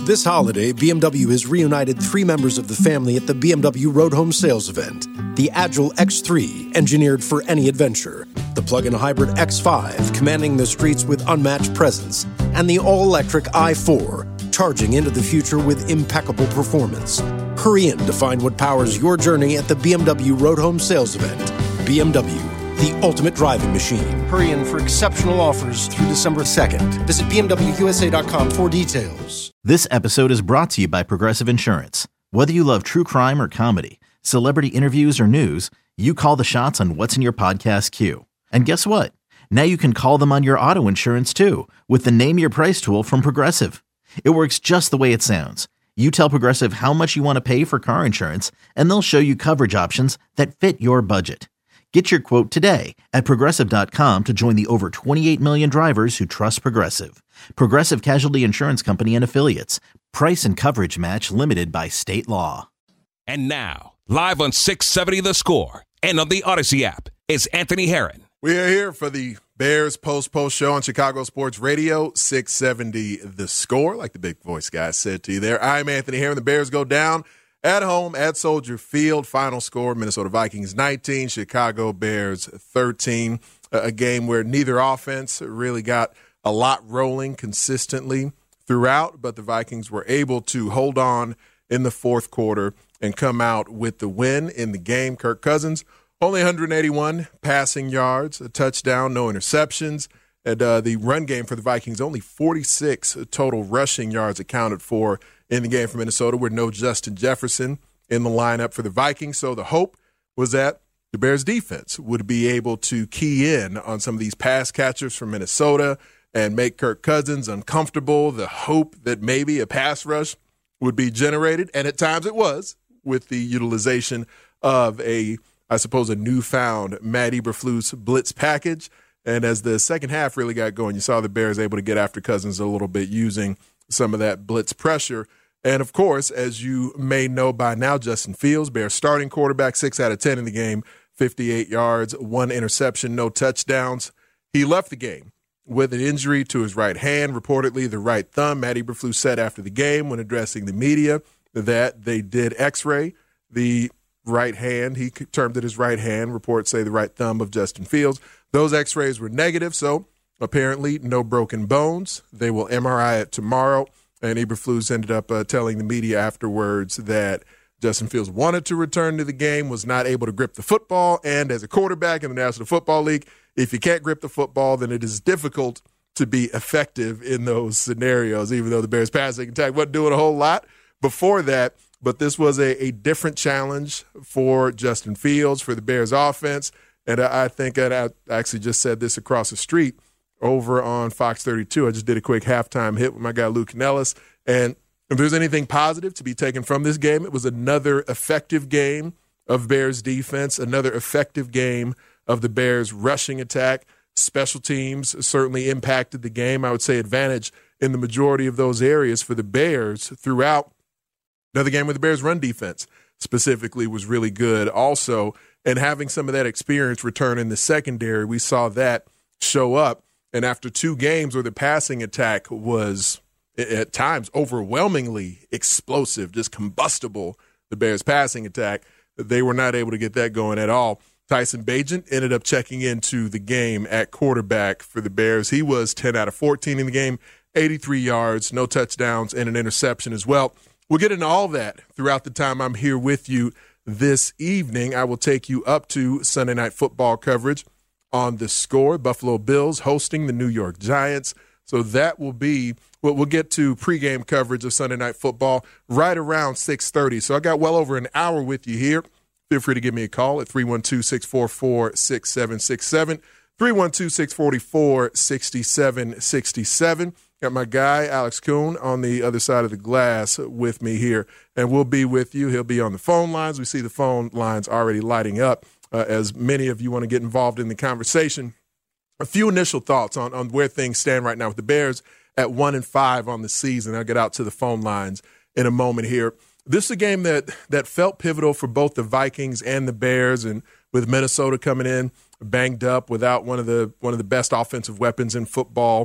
This holiday, BMW has reunited 3 members of the family at the BMW Road Home Sales event. The Agile X3, engineered for any adventure. The plug-in hybrid X5, commanding the streets with unmatched presence. And the all-electric i4, charging into the future with impeccable performance. Hurry in to find what powers your journey at the BMW Road Home Sales event. BMW, the ultimate driving machine. Hurry in for exceptional offers through December 2nd. Visit BMWUSA.com for details. This episode is brought to you by Progressive Insurance. Whether you love true crime or comedy, celebrity interviews or news, you call the shots on what's in your podcast queue. And guess what? Now you can call them on your auto insurance too with the Name Your Price tool from Progressive. It works just the way it sounds. You tell Progressive how much you want to pay for car insurance, and they'll show you coverage options that fit your budget. Get your quote today at Progressive.com to join the over 28 million drivers who trust Progressive. Progressive Casualty Insurance Company and Affiliates. Price and coverage match limited by state law. And now, live on 670 The Score and on the Odyssey app, is Anthony Herron. We are here for the Bears post show on Chicago Sports Radio, 670 The Score, like the big voice guy said to you there. I'm Anthony Herron. The Bears go down at home at Soldier Field. Final score, Minnesota Vikings 19, Chicago Bears 13. A game where neither offense really got a lot rolling consistently throughout, but the Vikings were able to hold on in the fourth quarter and come out with the win in the game. Kirk Cousins, only 181 passing yards, a touchdown, no interceptions. And the run game for the Vikings, only 46 total rushing yards accounted for in the game for Minnesota, with no Justin Jefferson in the lineup for the Vikings. So the hope was that the Bears defense would be able to key in on some of these pass catchers from Minnesota and make Kirk Cousins uncomfortable. The hope that maybe a pass rush would be generated, and at times it was, with the utilization of a newfound Matt Eberflus blitz package. And as the second half really got going, you saw the Bears able to get after Cousins a little bit using some of that blitz pressure. And, of course, as you may know by now, Justin Fields, Bears starting quarterback, 6 out of 10 in the game, 58 yards, 1 interception, no touchdowns. He left the game with an injury to his right hand, reportedly the right thumb. Matt Eberflus said after the game when addressing the media that they did X-ray the right hand. He termed it his right hand. Reports say the right thumb of Justin Fields. Those X-rays were negative, so apparently no broken bones. They will MRI it tomorrow. And Eberflus ended up telling the media afterwards that Justin Fields wanted to return to the game, was not able to grip the football, and as a quarterback in the National Football League, if you can't grip the football, then it is difficult to be effective in those scenarios, even though the Bears' passing attack wasn't doing a whole lot before that. But this was a different challenge for Justin Fields, for the Bears' offense. And I think, and I actually just said this across the street over on Fox 32. I just did a quick halftime hit with my guy Luke Nellis. And if there's anything positive to be taken from this game, it was another effective game of Bears defense, another effective game of the Bears rushing attack. Special teams certainly impacted the game. I would say advantage in the majority of those areas for the Bears throughout. Another game where the Bears run defense specifically was really good also. And having some of that experience return in the secondary, we saw that show up. And after 2 games where the passing attack was at times overwhelmingly explosive, just combustible, the Bears passing attack, they were not able to get that going at all. Tyson Bagent ended up checking into the game at quarterback for the Bears. He was 10 out of 14 in the game, 83 yards, no touchdowns, and an interception as well. We'll get into all that throughout the time I'm here with you this evening. I will take you up to Sunday Night Football coverage on The Score. Buffalo Bills hosting the New York Giants. So that will be what we'll get to pregame coverage of Sunday Night Football right around 6:30. So I got well over an hour with you here. Feel free to give me a call at 312-644-6767, 312-644-6767. Got my guy, Alex Kuhn, on the other side of the glass with me here, and we'll be with you. He'll be on the phone lines. We see the phone lines already lighting up as many of you want to get involved in the conversation. A few initial thoughts on where things stand right now with the Bears at 1-5 on the season. I'll get out to the phone lines in a moment here. This is a game that felt pivotal for both the Vikings and the Bears, and with Minnesota coming in banged up without one of the best offensive weapons in football,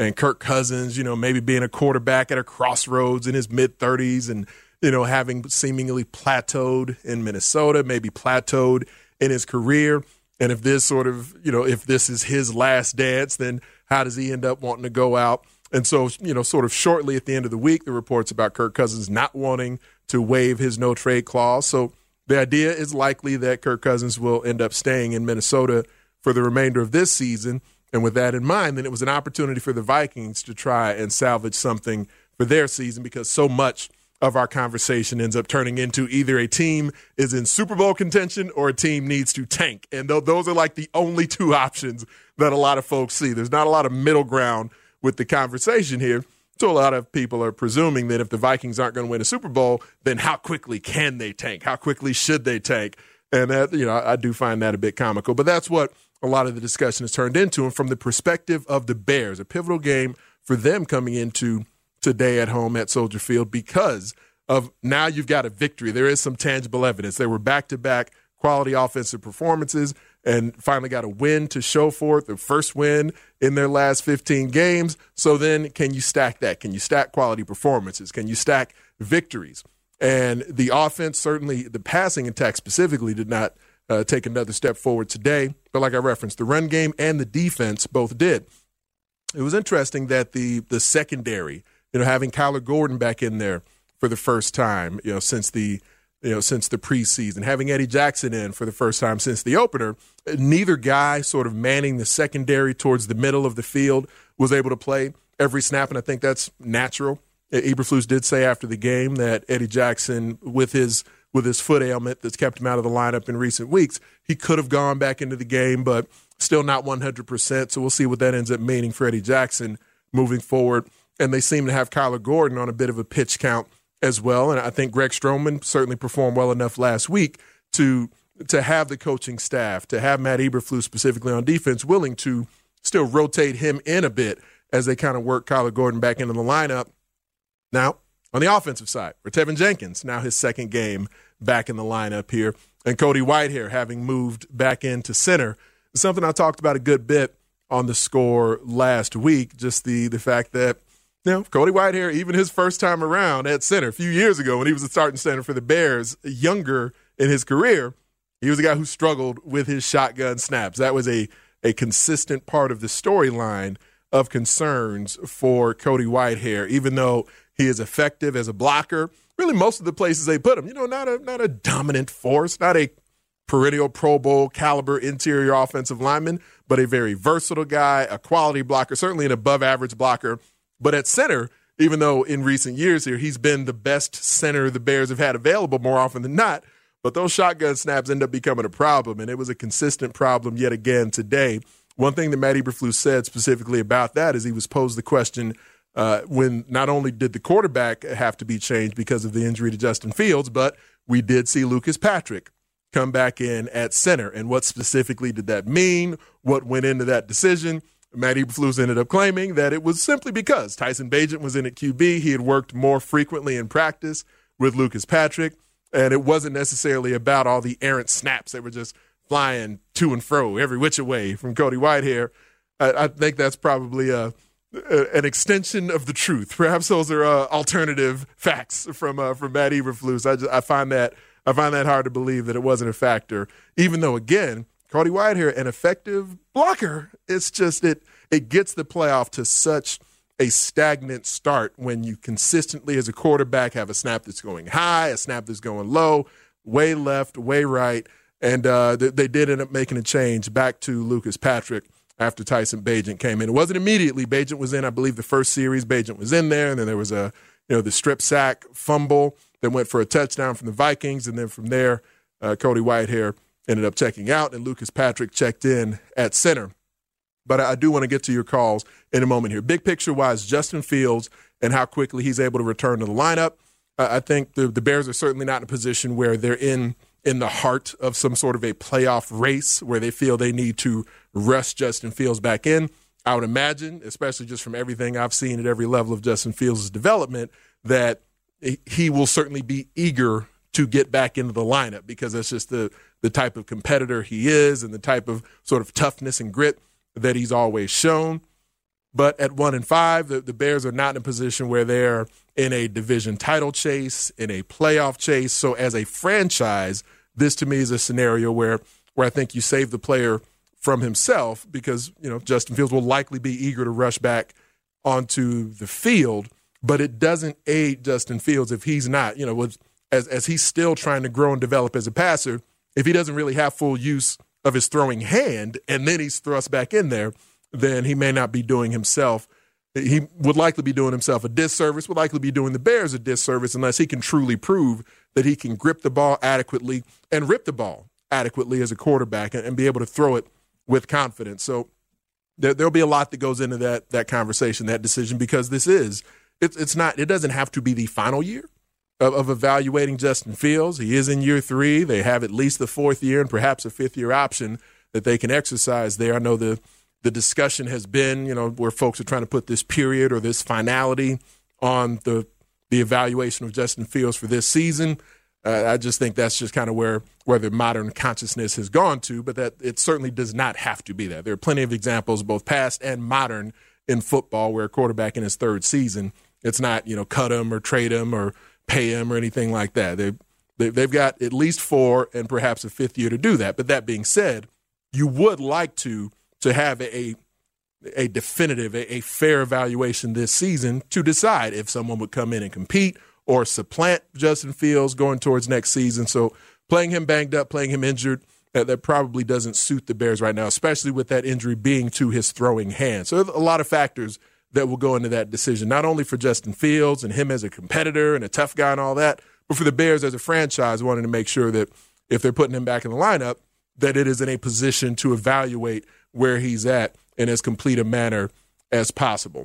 and Kirk Cousins, maybe being a quarterback at a crossroads in his mid-30s and, having seemingly plateaued in Minnesota, maybe plateaued in his career. And if this if this is his last dance, then how does he end up wanting to go out? And so, sort of shortly at the end of the week, the reports about Kirk Cousins not wanting to waive his no-trade clause. So the idea is likely that Kirk Cousins will end up staying in Minnesota for the remainder of this season. And with that in mind, then it was an opportunity for the Vikings to try and salvage something for their season, because so much of our conversation ends up turning into either a team is in Super Bowl contention or a team needs to tank. And those are like the only two options that a lot of folks see. There's not a lot of middle ground with the conversation here. So a lot of people are presuming that if the Vikings aren't going to win a Super Bowl, then how quickly can they tank? How quickly should they tank? And that, I do find that a bit comical. But that's what a lot of the discussion has turned into. And from the perspective of the Bears, a pivotal game for them coming into today at home at Soldier Field, because of now you've got a victory. There is some tangible evidence. There were back-to-back quality offensive performances and finally got a win to show for it, the first win in their last 15 games. So then can you stack that? Can you stack quality performances? Can you stack victories? And the offense, certainly the passing attack specifically, did not take another step forward today. But like I referenced, the run game and the defense both did. It was interesting that the secondary, having Kyler Gordon back in there for the first time, since the preseason, having Eddie Jackson in for the first time since the opener, neither guy sort of manning the secondary towards the middle of the field was able to play every snap, and I think that's natural. Eberflus did say after the game that Eddie Jackson, with his foot ailment that's kept him out of the lineup in recent weeks, he could have gone back into the game, but still not 100%. So we'll see what that ends up meaning for Eddie Jackson moving forward. And they seem to have Kyler Gordon on a bit of a pitch count as well. And I think Greg Stroman certainly performed well enough last week to have the coaching staff, to have Matt Eberflus specifically on defense willing to still rotate him in a bit as they kind of work Kyler Gordon back into the lineup. Now, on the offensive side, Tevin Jenkins, now his second game back in the lineup here, and Cody Whitehair having moved back into center. Something I talked about a good bit on The Score last week, just the fact that Cody Whitehair, even his first time around at center a few years ago when he was a starting center for the Bears, younger in his career, he was a guy who struggled with his shotgun snaps. That was a consistent part of the storyline of concerns for Cody Whitehair, even though he is effective as a blocker. Really, most of the places they put him, not a dominant force, not a perennial Pro Bowl caliber interior offensive lineman, but a very versatile guy, a quality blocker, certainly an above-average blocker. But at center, even though in recent years here he's been the best center the Bears have had available more often than not, but those shotgun snaps end up becoming a problem, and it was a consistent problem yet again today. One thing that Matt Eberflus said specifically about that is he was posed the question when not only did the quarterback have to be changed because of the injury to Justin Fields, but we did see Lucas Patrick come back in at center. And what specifically did that mean? What went into that decision? Matt Eberflus ended up claiming that it was simply because Tyson Bagent was in at QB. He had worked more frequently in practice with Lucas Patrick, and it wasn't necessarily about all the errant snaps that were just flying to and fro every which way from Cody Whitehair. I think that's probably an extension of the truth. Perhaps those are alternative facts from Matt Eberflus. I find that hard to believe that it wasn't a factor, even though, again, Cody Whitehair, an effective blocker, it's just it gets the playoff to such a stagnant start when you consistently as a quarterback have a snap that's going high, a snap that's going low, way left, way right, and they did end up making a change back to Lucas Patrick after Tyson Bagent came in. It wasn't immediately. Bagent was in, I believe, the first series. Bagent was in there, and then there was the strip sack fumble that went for a touchdown from the Vikings, and then from there, Cody Whitehair ended up checking out, and Lucas Patrick checked in at center. But I do want to get to your calls in a moment here. Big picture-wise, Justin Fields and how quickly he's able to return to the lineup. I think the Bears are certainly not in a position where they're in the heart of some sort of a playoff race where they feel they need to rush Justin Fields back in. I would imagine, especially just from everything I've seen at every level of Justin Fields' development, that he will certainly be eager to get back into the lineup because that's just the type of competitor he is and the type of sort of toughness and grit that he's always shown. But at 1-5, the Bears are not in a position where they're in a division title chase, in a playoff chase. So as a franchise, this to me is a scenario where I think you save the player from himself because, Justin Fields will likely be eager to rush back onto the field, but it doesn't aid Justin Fields if he's not, as he's still trying to grow and develop as a passer, if he doesn't really have full use of his throwing hand and then he's thrust back in there, then he may not be doing himself. He would likely be doing himself a disservice, would likely be doing the Bears a disservice unless he can truly prove that he can grip the ball adequately and rip the ball adequately as a quarterback and be able to throw it with confidence. So there'll be a lot that goes into that conversation, that decision, because it doesn't have to be the final year of evaluating Justin Fields. He is in year 3. They have at least the 4th year and perhaps a 5th-year option that they can exercise there. I know the discussion has been, where folks are trying to put this period or this finality on the evaluation of Justin Fields for this season. I just think that's just kind of where the modern consciousness has gone to, but that it certainly does not have to be that. There are plenty of examples, both past and modern, in football where a quarterback in his 3rd season, it's not, cut him or trade him or pay him or anything like that. They've got at least 4 and perhaps a 5th year to do that. But that being said, you would like to have a definitive, a fair evaluation this season to decide if someone would come in and compete or supplant Justin Fields going towards next season. So playing him banged up, playing him injured, that probably doesn't suit the Bears right now, especially with that injury being to his throwing hand. So a lot of factors that will go into that decision, not only for Justin Fields and him as a competitor and a tough guy and all that, but for the Bears as a franchise wanting to make sure that if they're putting him back in the lineup, that it is in a position to evaluate where he's at in as complete a manner as possible.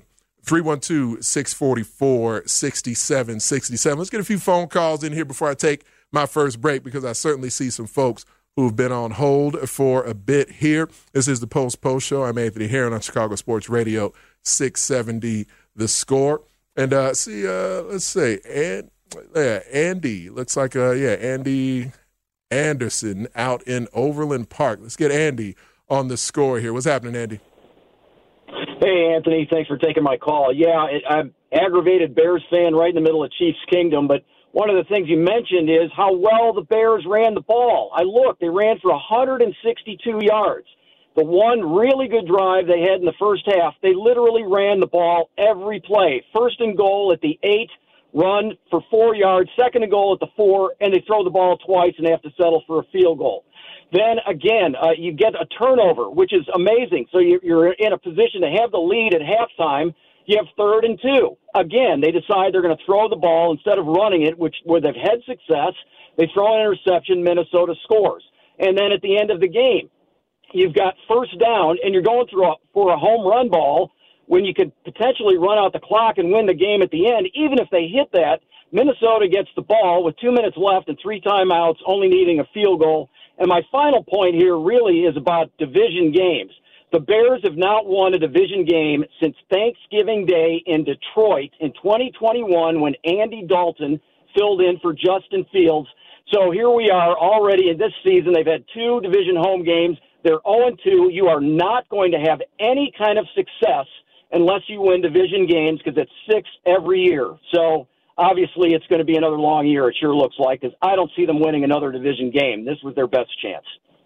312-644-6767. Let's get a few phone calls in here before I take my first break because I certainly see some folks who've been on hold for a bit here. This is the Post Show. I'm Anthony Herron on Chicago Sports Radio 670 The Score. And let's see, Andy. Looks like, Andy Anderson out in Overland Park. Let's get Andy on The Score here. What's happening, Andy? Hey, Anthony. Thanks for taking my call. Yeah, I'm aggravated Bears fan right in the middle of Chiefs Kingdom, but one of the things you mentioned is how well the Bears ran the ball. I looked. They ran for 162 yards. The one really good drive they had in the first half, they literally ran the ball every play. 1st and goal at the 8, run for 4 yards. 2nd and goal at the 4, and they throw the ball twice and have to settle for a field goal. Then, again, you get a turnover, which is amazing. So you're in a position to have the lead at halftime. You have 3rd and 2. Again, they decide they're going to throw the ball instead of running it, where they've had success. They throw an interception. Minnesota scores. And then at the end of the game, you've got 1st down, and you're going for a home run ball when you could potentially run out the clock and win the game at the end. Even if they hit that, Minnesota gets the ball with 2 minutes left and 3 timeouts, only needing a field goal. And my final point here really is about division games. The Bears have not won a division game since Thanksgiving Day in Detroit in 2021 when Andy Dalton filled in for Justin Fields. So here we are already in this season. They've had 2 division home games. They're 0-2. You are not going to have any kind of success unless you win division games because it's 6 every year. So obviously it's going to be another long year, it sure looks like, because I don't see them winning another division game. This was their best chance.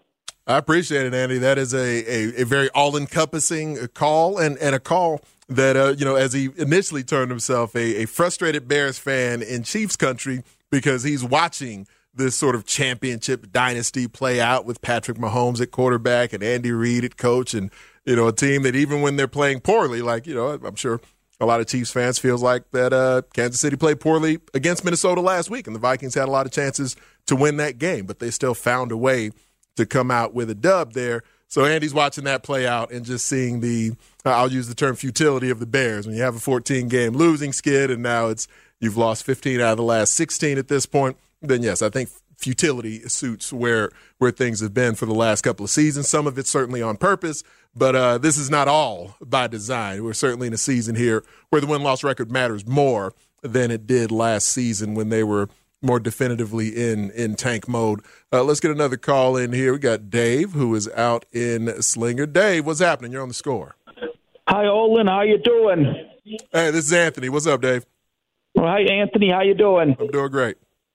I appreciate it, Andy. That is a very all-encompassing call and a call that, as he initially turned himself a frustrated Bears fan in Chiefs country because he's watching this sort of championship dynasty play out with Patrick Mahomes at quarterback and Andy Reid at coach and, a team that even when they're playing poorly, I'm sure a lot of Chiefs fans feels like that Kansas City played poorly against Minnesota last week and the Vikings had a lot of chances to win that game, but they still found a way to come out with a dub there. So Andy's watching that play out and just seeing I'll use the term futility of the Bears. When you have a 14-game losing skid and now you've lost 15 out of the last 16 at this point, then yes, I think futility suits where things have been for the last couple of seasons. Some of it's certainly on purpose, but this is not all by design. We're certainly in a season here where the win-loss record matters more than it did last season when they were more definitively in tank mode. Let's get another call in here. We got Dave, who is out in Slinger. Dave, what's happening? You're on The Score. Hi, Olin. How you doing? Hey, this is Anthony. What's up, Dave? Well, hi, Anthony. How you doing? I'm doing great.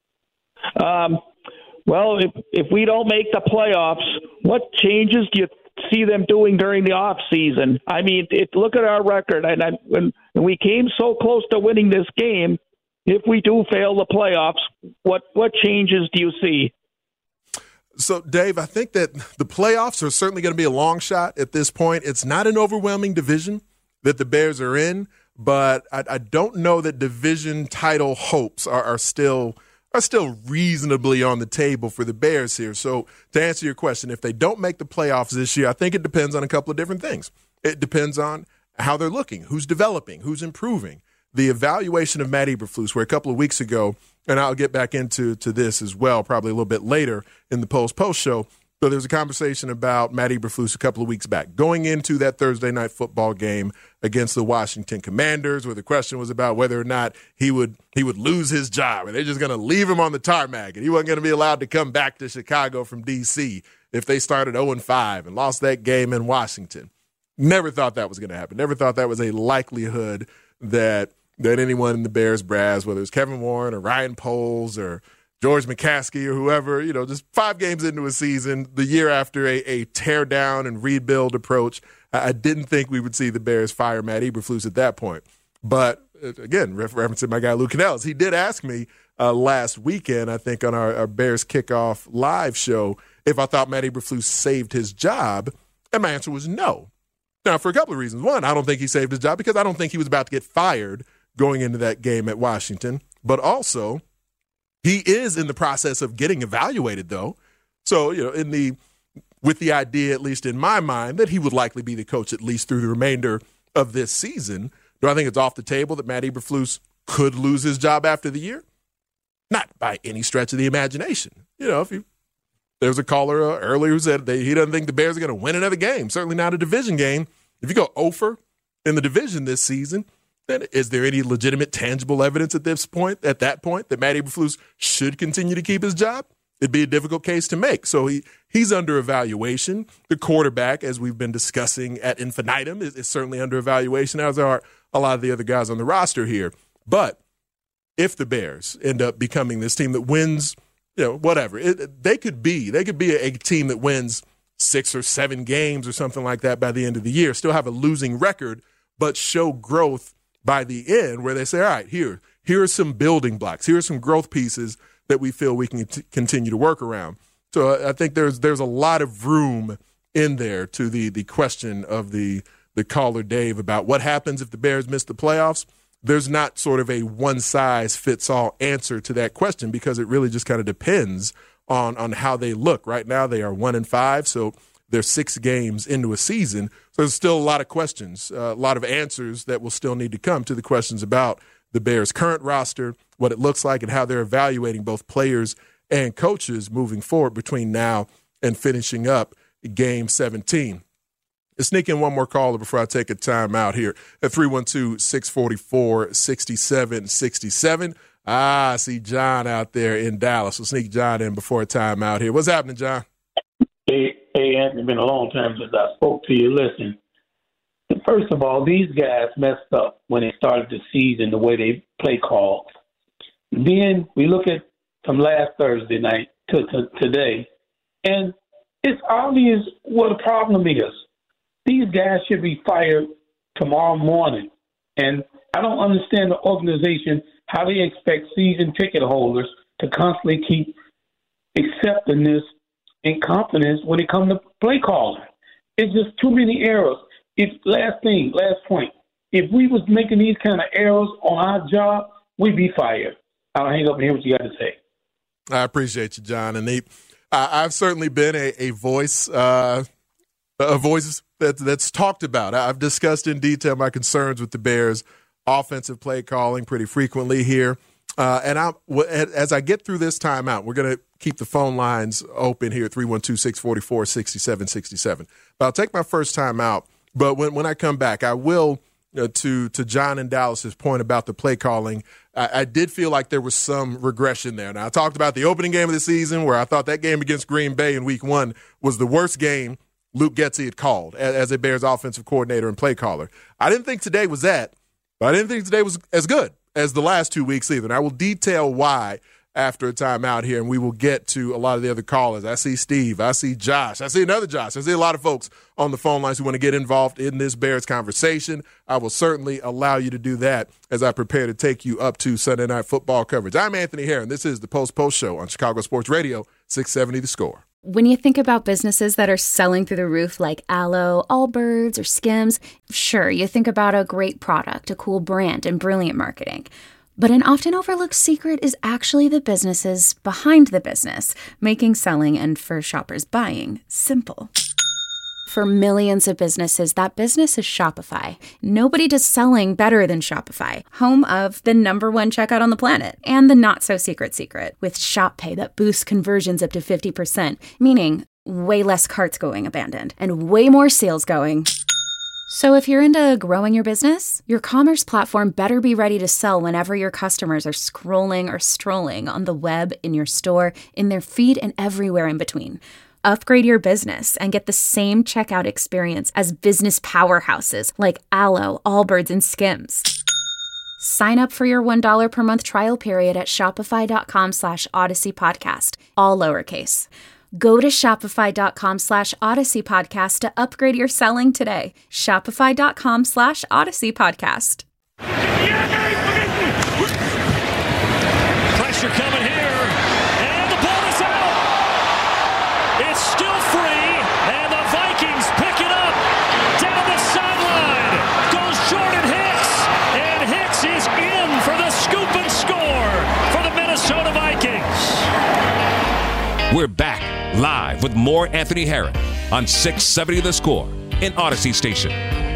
Well, if we don't make the playoffs, what changes do you see them doing during the off season? I mean, look at our record, and we came so close to winning this game. If we do fail the playoffs, what changes do you see? So, Dave, I think that the playoffs are certainly going to be a long shot at this point. It's not an overwhelming division that the Bears are in, but I don't know that division title hopes are still reasonably on the table for the Bears here. So to answer your question, if they don't make the playoffs this year, I think it depends on a couple of different things. It depends on how they're looking, who's developing, who's improving. The evaluation of Matt Eberflus, where a couple of weeks ago, and I'll get back into this as well probably a little bit later in the post show, but there was a conversation about Matt Eberflus a couple of weeks back going into that Thursday night football game against the Washington Commanders, where the question was about whether or not he would lose his job, and they're just going to leave him on the tarmac, and he wasn't going to be allowed to come back to Chicago from D.C. if they started 0-5 and lost that game in Washington. Never thought that was going to happen. Never thought that was a likelihood that anyone in the Bears brass, whether it's Kevin Warren or Ryan Poles or George McCaskey or whoever, just 5 games into a season, the year after a tear down and rebuild approach, I didn't think we would see the Bears fire Matt Eberflus at that point. But again, referencing my guy Lou Canellis, he did ask me last weekend, I think on our Bears Kickoff live show, if I thought Matt Eberflus saved his job, and my answer was no. Now, for a couple of reasons. One, I don't think he saved his job because I don't think he was about to get fired going into that game at Washington. But also, he is in the process of getting evaluated, though. So, with the idea, at least in my mind, that he would likely be the coach at least through the remainder of this season. Do I think it's off the table that Matt Eberflus could lose his job after the year? Not by any stretch of the imagination. There was a caller earlier who said he doesn't think the Bears are going to win another game, certainly not a division game. If you go 0-for in the division this season, then is there any legitimate, tangible evidence at that point that Matt Eberflus should continue to keep his job? It'd be a difficult case to make. So he's under evaluation. The quarterback, as we've been discussing ad infinitum, is certainly under evaluation, as are a lot of the other guys on the roster here. But if the Bears end up becoming this team that wins, whatever, they could be a team that wins 6 or 7 games or something like that by the end of the year, still have a losing record, but show growth by the end where they say, all right, here are some building blocks. Here are some growth pieces that we feel we can continue to work around. So I think there's a lot of room in there to the question of the caller Dave about what happens if the Bears miss the playoffs. There's not sort of a one-size-fits-all answer to that question because it really just kind of depends on how they look. Right now they are 1-5, so they're 6 games into a season. So there's still a lot of questions, a lot of answers that will still need to come to the questions about the Bears' current roster, what it looks like, and how they're evaluating both players and coaches moving forward between now and finishing up Game 17. Let's sneak in one more caller before I take a time out here at 312-644-6767. I see John out there in Dallas. We'll sneak John in before a time out here. What's happening, John? Hey, Anthony, it's been a long time since I spoke to you. Listen, first of all, these guys messed up when they started the season, the way they play calls. Then we look at from last Thursday night to today, and it's obvious what the problem is. These guys should be fired tomorrow morning. And I don't understand the organization, how they expect season ticket holders to constantly keep accepting this incompetence when it comes to play calling. It's just too many errors. Last point. If we was making these kind of errors on our job, we'd be fired. I'll hang up and hear what you got to say. I appreciate you, John. And I've certainly been a voice that's talked about. I've discussed in detail my concerns with the Bears' offensive play calling pretty frequently here. And as I get through this timeout, we're going to keep the phone lines open here at 312-644-6767. But I'll take my first time out. But when I come back, I will, to John and Dallas's point about the play calling, I did feel like there was some regression there. Now, I talked about the opening game of the season where I thought that game against Green Bay in week 1 was the worst game Luke Getsy had called as a Bears offensive coordinator and play caller. I didn't think today was that, but I didn't think today was as good as the last 2 weeks either. And I will detail why after a time out here, and we will get to a lot of the other callers. I see Steve. I see Josh. I see another Josh. I see a lot of folks on the phone lines who want to get involved in this Bears conversation. I will certainly allow you to do that as I prepare to take you up to Sunday Night Football coverage. I'm Anthony Herron. This is the Post Show on Chicago Sports Radio, 670 The Score. When you think about businesses that are selling through the roof like Aloe, Allbirds, or Skims, sure, you think about a great product, a cool brand, and brilliant marketing. But an often overlooked secret is actually the businesses behind the business, making selling and for shoppers buying simple. For millions of businesses, that business is Shopify. Nobody does selling better than Shopify, home of the #1 checkout on the planet, and the not-so-secret secret, with Shop Pay that boosts conversions up to 50%, meaning way less carts going abandoned, and way more sales going. So if you're into growing your business, your commerce platform better be ready to sell whenever your customers are scrolling or strolling on the web, in your store, in their feed, and everywhere in between. Upgrade your business and get the same checkout experience as business powerhouses like Aloe, Allbirds, and Skims. Sign up for your $1 per month trial period at shopify.com/Odyssey Podcast, all lowercase. Go to shopify.com/Odyssey Podcast to upgrade your selling today. Shopify.com/Odyssey Podcast. Pressure coming here, and the ball is out. It's still free, and the Vikings pick it up. Down the sideline goes Jordan Hicks, and Hicks is in for the scoop and score for the Minnesota Vikings. We're back live with more Anthony Herron on 670 The Score in Odyssey Station.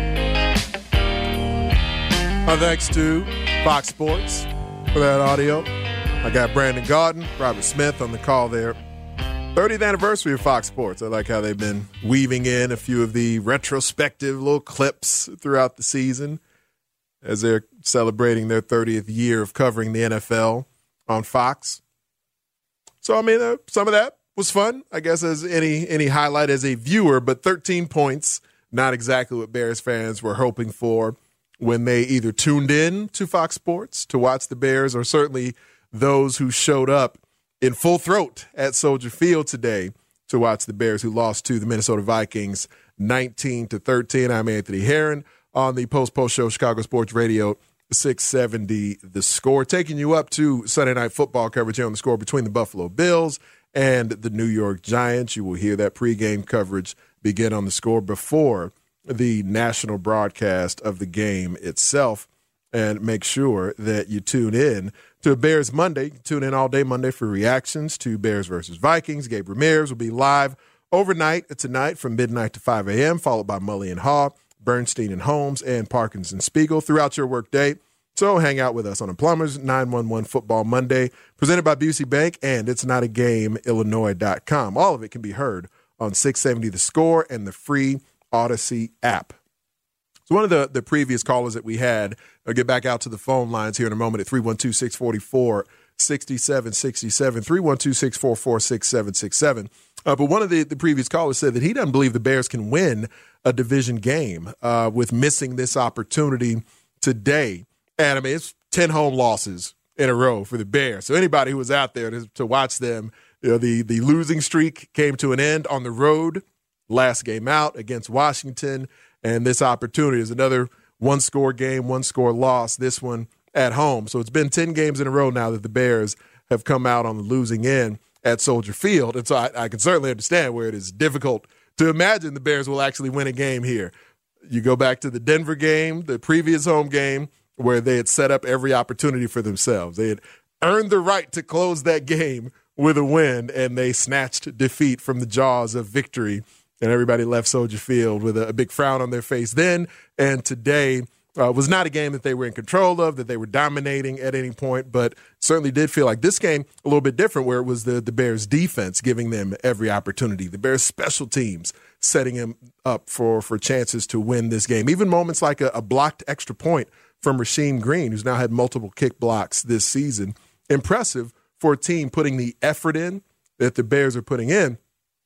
Thanks to Fox Sports for that audio. I got Brandon Gaudin, Robert Smith on the call there. 30th anniversary of Fox Sports. I like how they've been weaving in a few of the retrospective little clips throughout the season as they're celebrating their 30th year of covering the NFL on Fox. So, I mean, some of that was fun, I guess, as any highlight as a viewer, but 13 points, not exactly what Bears fans were hoping for when they either tuned in to Fox Sports to watch the Bears, or certainly those who showed up in full throat at Soldier Field today to watch the Bears, who lost to the Minnesota Vikings 19-13. I'm Anthony Herron on the Post Show, Chicago Sports Radio, 670 The Score, taking you up to Sunday Night Football coverage here on The Score between the Buffalo Bills and the New York Giants. You will hear that pregame coverage begin on The Score before the national broadcast of the game itself. And make sure that you tune in to Bears Monday. Tune in all day Monday for reactions to Bears versus Vikings. Gabe Ramirez will be live overnight tonight from midnight to 5 a.m., followed by Mully and Haw, Bernstein and Holmes, and Parkins and Spiegel throughout your workday. So hang out with us on a Plumbers 911 Football Monday, presented by Busey Bank and It's Not a Game, Illinois.com. All of it can be heard on 670 The Score and the free Odyssey app. So one of the previous callers that we had, I'll get back out to the phone lines here in a moment at 312-644-6767, 312-644-6767. But one of the previous callers said that he doesn't believe the Bears can win a division game with missing this opportunity today. And, I mean, it's 10 home losses in a row for the Bears. So anybody who was out there to watch them, you know, the losing streak came to an end on the road last game out against Washington. And this opportunity is another one-score game, one-score loss, this one at home. So it's been 10 games in a row now that the Bears have come out on the losing end at Soldier Field. And so I can certainly understand where it is difficult to imagine the Bears will actually win a game here. You go back to the Denver game, the previous home game, where they had set up every opportunity for themselves. They had earned the right to close that game with a win, and they snatched defeat from the jaws of victory. And everybody left Soldier Field with a big frown on their face then. And today was not a game that they were in control of, that they were dominating at any point, but certainly did feel like this game a little bit different, where it was the Bears' defense giving them every opportunity, the Bears' special teams setting them up for chances to win this game. Even moments like a blocked extra point from Rasheem Green, who's now had multiple kick blocks this season. Impressive for a team putting the effort in that the Bears are putting in.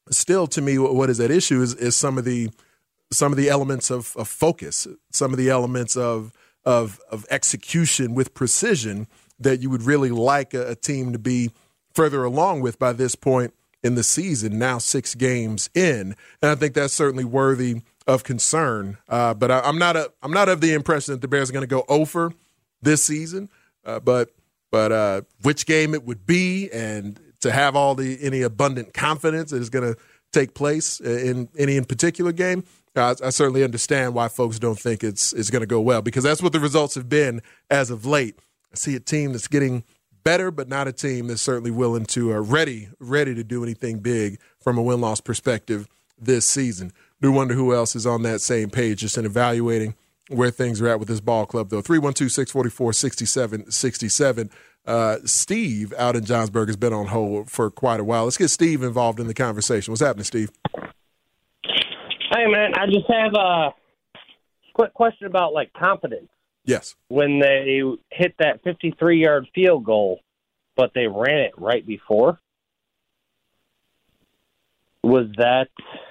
still, to me, what is at issue is some of the elements of focus, some of the elements of execution with precision that you would really like a team to be further along with by this point in the season, now 6 games in. And I think that's certainly worthy of concern. But I'm not of the impression that the Bears are going to go over this season. But which game it would be, and to have any abundant confidence that is going to take place in any particular game, I certainly understand why folks don't think it's going to go well, because that's what the results have been as of late. I see a team that's getting better, but not a team that's certainly willing to ready to do anything big from a win-loss perspective this season. Do wonder who else is on that same page, just in evaluating where things are at with this ball club, though. 312-644-6767. Steve out in Johnsburg has been on hold for quite a while. Let's get Steve involved in the conversation. What's happening, Steve? Hey, man, I just have a quick question about, confidence. Yes. When they hit that 53-yard field goal, but they ran it right before, was that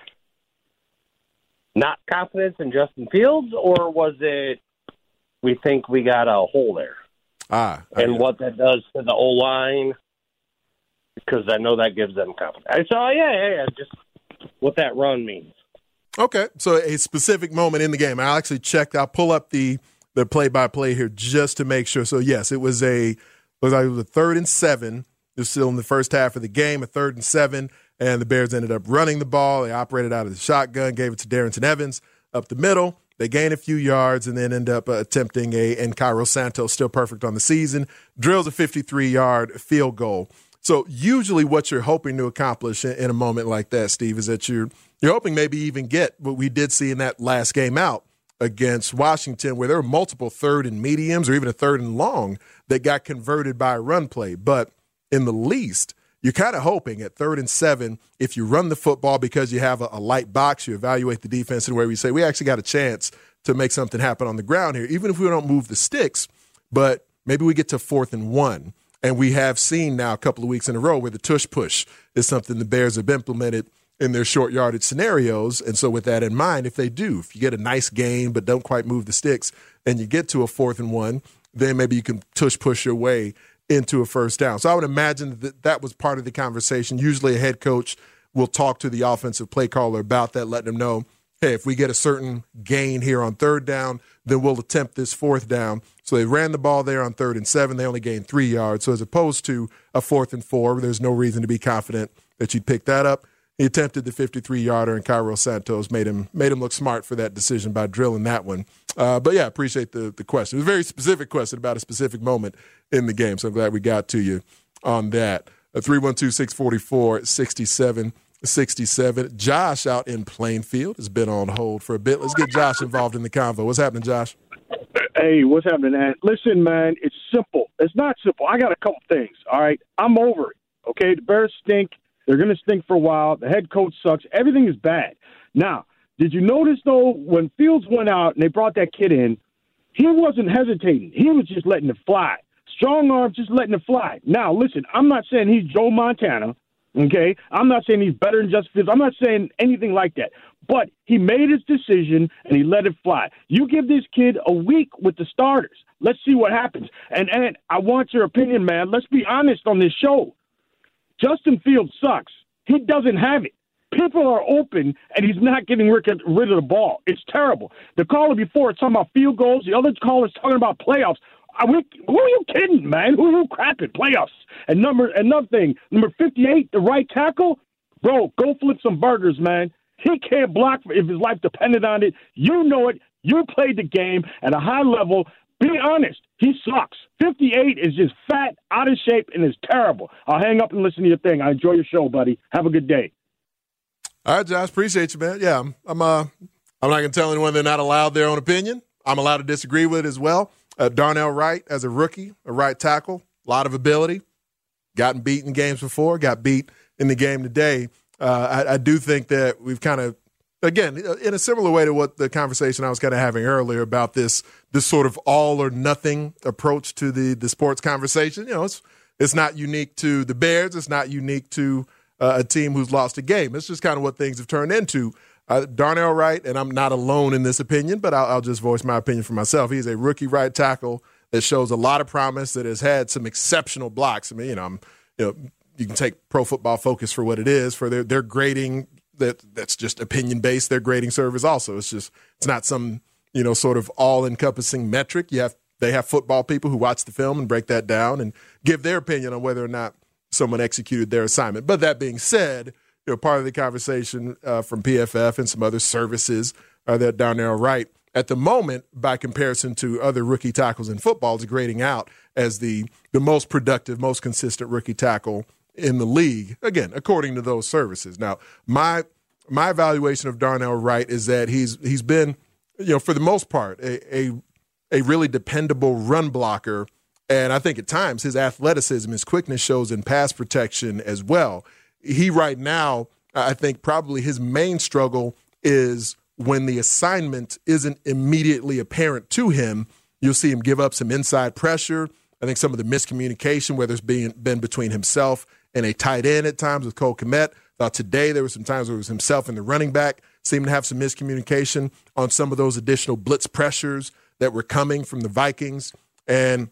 not confidence in Justin Fields, or was it we think we got a hole there? And what that does to the O-line, because I know that gives them confidence. So, just what that run means. Okay, so a specific moment in the game. I'll actually check. I'll pull up the play-by-play here just to make sure. So, yes, it was a 3rd and 7. It was still in the first half of the game, a 3rd and 7, and the Bears ended up running the ball. They operated out of the shotgun, gave it to Darrington Evans up the middle. They gain a few yards and then end up attempting and Cairo Santos, still perfect on the season, drills a 53-yard field goal. So usually what you're hoping to accomplish in a moment like that, Steve, is that you're hoping maybe even get what we did see in that last game out against Washington, where there were multiple 3rd and mediums or even a 3rd and long that got converted by a run play. But in the least, you're kind of hoping at 3rd and 7, if you run the football because you have a light box, you evaluate the defense in a way where you say, we actually got a chance to make something happen on the ground here, even if we don't move the sticks, but maybe we get to 4th and 1. And we have seen now a couple of weeks in a row where the tush push is something the Bears have implemented in their short yardage scenarios. And so with that in mind, if you get a nice gain but don't quite move the sticks and you get to a 4th and 1, then maybe you can tush push your way into a first down. So I would imagine that was part of the conversation. Usually a head coach will talk to the offensive play caller about that, letting them know, hey, if we get a certain gain here on 3rd down, then we'll attempt this 4th down. So they ran the ball there on 3rd and 7. They only gained 3 yards. So as opposed to a 4th and 4, there's no reason to be confident that you'd pick that up. He attempted the 53-yarder, and Cairo Santos made him look smart for that decision by drilling that one. But, yeah, I appreciate the question. It was a very specific question about a specific moment in the game, so I'm glad we got to you on that. 312-644-6767. Josh out in Plainfield has been on hold for a bit. Let's get Josh involved in the convo. What's happening, Josh? Hey, what's happening, man? Listen, man, it's simple. It's not simple. I got a couple things, all right? I'm over it, okay? The Bears stink. They're going to stink for a while. The head coach sucks. Everything is bad. Now, did you notice, though, when Fields went out and they brought that kid in, he wasn't hesitating. He was just letting it fly. Strong arm, just letting it fly. Now, listen, I'm not saying he's Joe Montana, okay? I'm not saying he's better than Justin Fields. I'm not saying anything like that. But he made his decision, and he let it fly. You give this kid a week with the starters. Let's see what happens. And I want your opinion, man. Let's be honest on this show. Justin Fields sucks. He doesn't have it. People are open, and he's not getting rid of the ball. It's terrible. The caller before is talking about field goals. The other caller is talking about playoffs. Who are you kidding, man? Who are you crapping? Playoffs. And another thing, number 58, the right tackle, bro, go flip some burgers, man. He can't block if his life depended on it. You know it. You played the game at a high level. Be honest. He sucks. 58 is just fat, out of shape, and is terrible. I'll hang up and listen to your thing. I enjoy your show, buddy. Have a good day. All right, Josh. Appreciate you, man. Yeah, I'm not going to tell anyone they're not allowed their own opinion. I'm allowed to disagree with it as well. Darnell Wright, as a rookie, a right tackle, a lot of ability, gotten beat in games before, got beat in the game today. I do think that we've kind of, again, in a similar way to what the conversation I was kind of having earlier about this sort of all or nothing approach to the sports conversation. You know, it's not unique to the Bears. It's not unique to a team who's lost a game. It's just kind of what things have turned into. Darnell Wright, and I'm not alone in this opinion, but I'll just voice my opinion for myself. He's a rookie right tackle that shows a lot of promise, that has had some exceptional blocks. I mean, you can take Pro Football Focus for what it is, for their grading. That's just opinion based. Their grading service also. It's not some sort of all encompassing metric. They have football people who watch the film and break that down and give their opinion on whether or not someone executed their assignment. But that being said, part of the conversation from PFF and some other services are that Darnell Wright, at the moment, by comparison to other rookie tackles in football, is grading out as the most productive, most consistent rookie tackle in the league, again, according to those services. Now, my evaluation of Darnell Wright is that he's been, for the most part, a really dependable run blocker, and I think at times his athleticism, his quickness shows in pass protection as well. He right now, I think probably his main struggle is when the assignment isn't immediately apparent to him. You'll see him give up some inside pressure. I think some of the miscommunication, whether it's been between himself and a tight end at times with Cole Kmet. Thought today there were some times where it was himself and the running back seemed to have some miscommunication on some of those additional blitz pressures that were coming from the Vikings. And,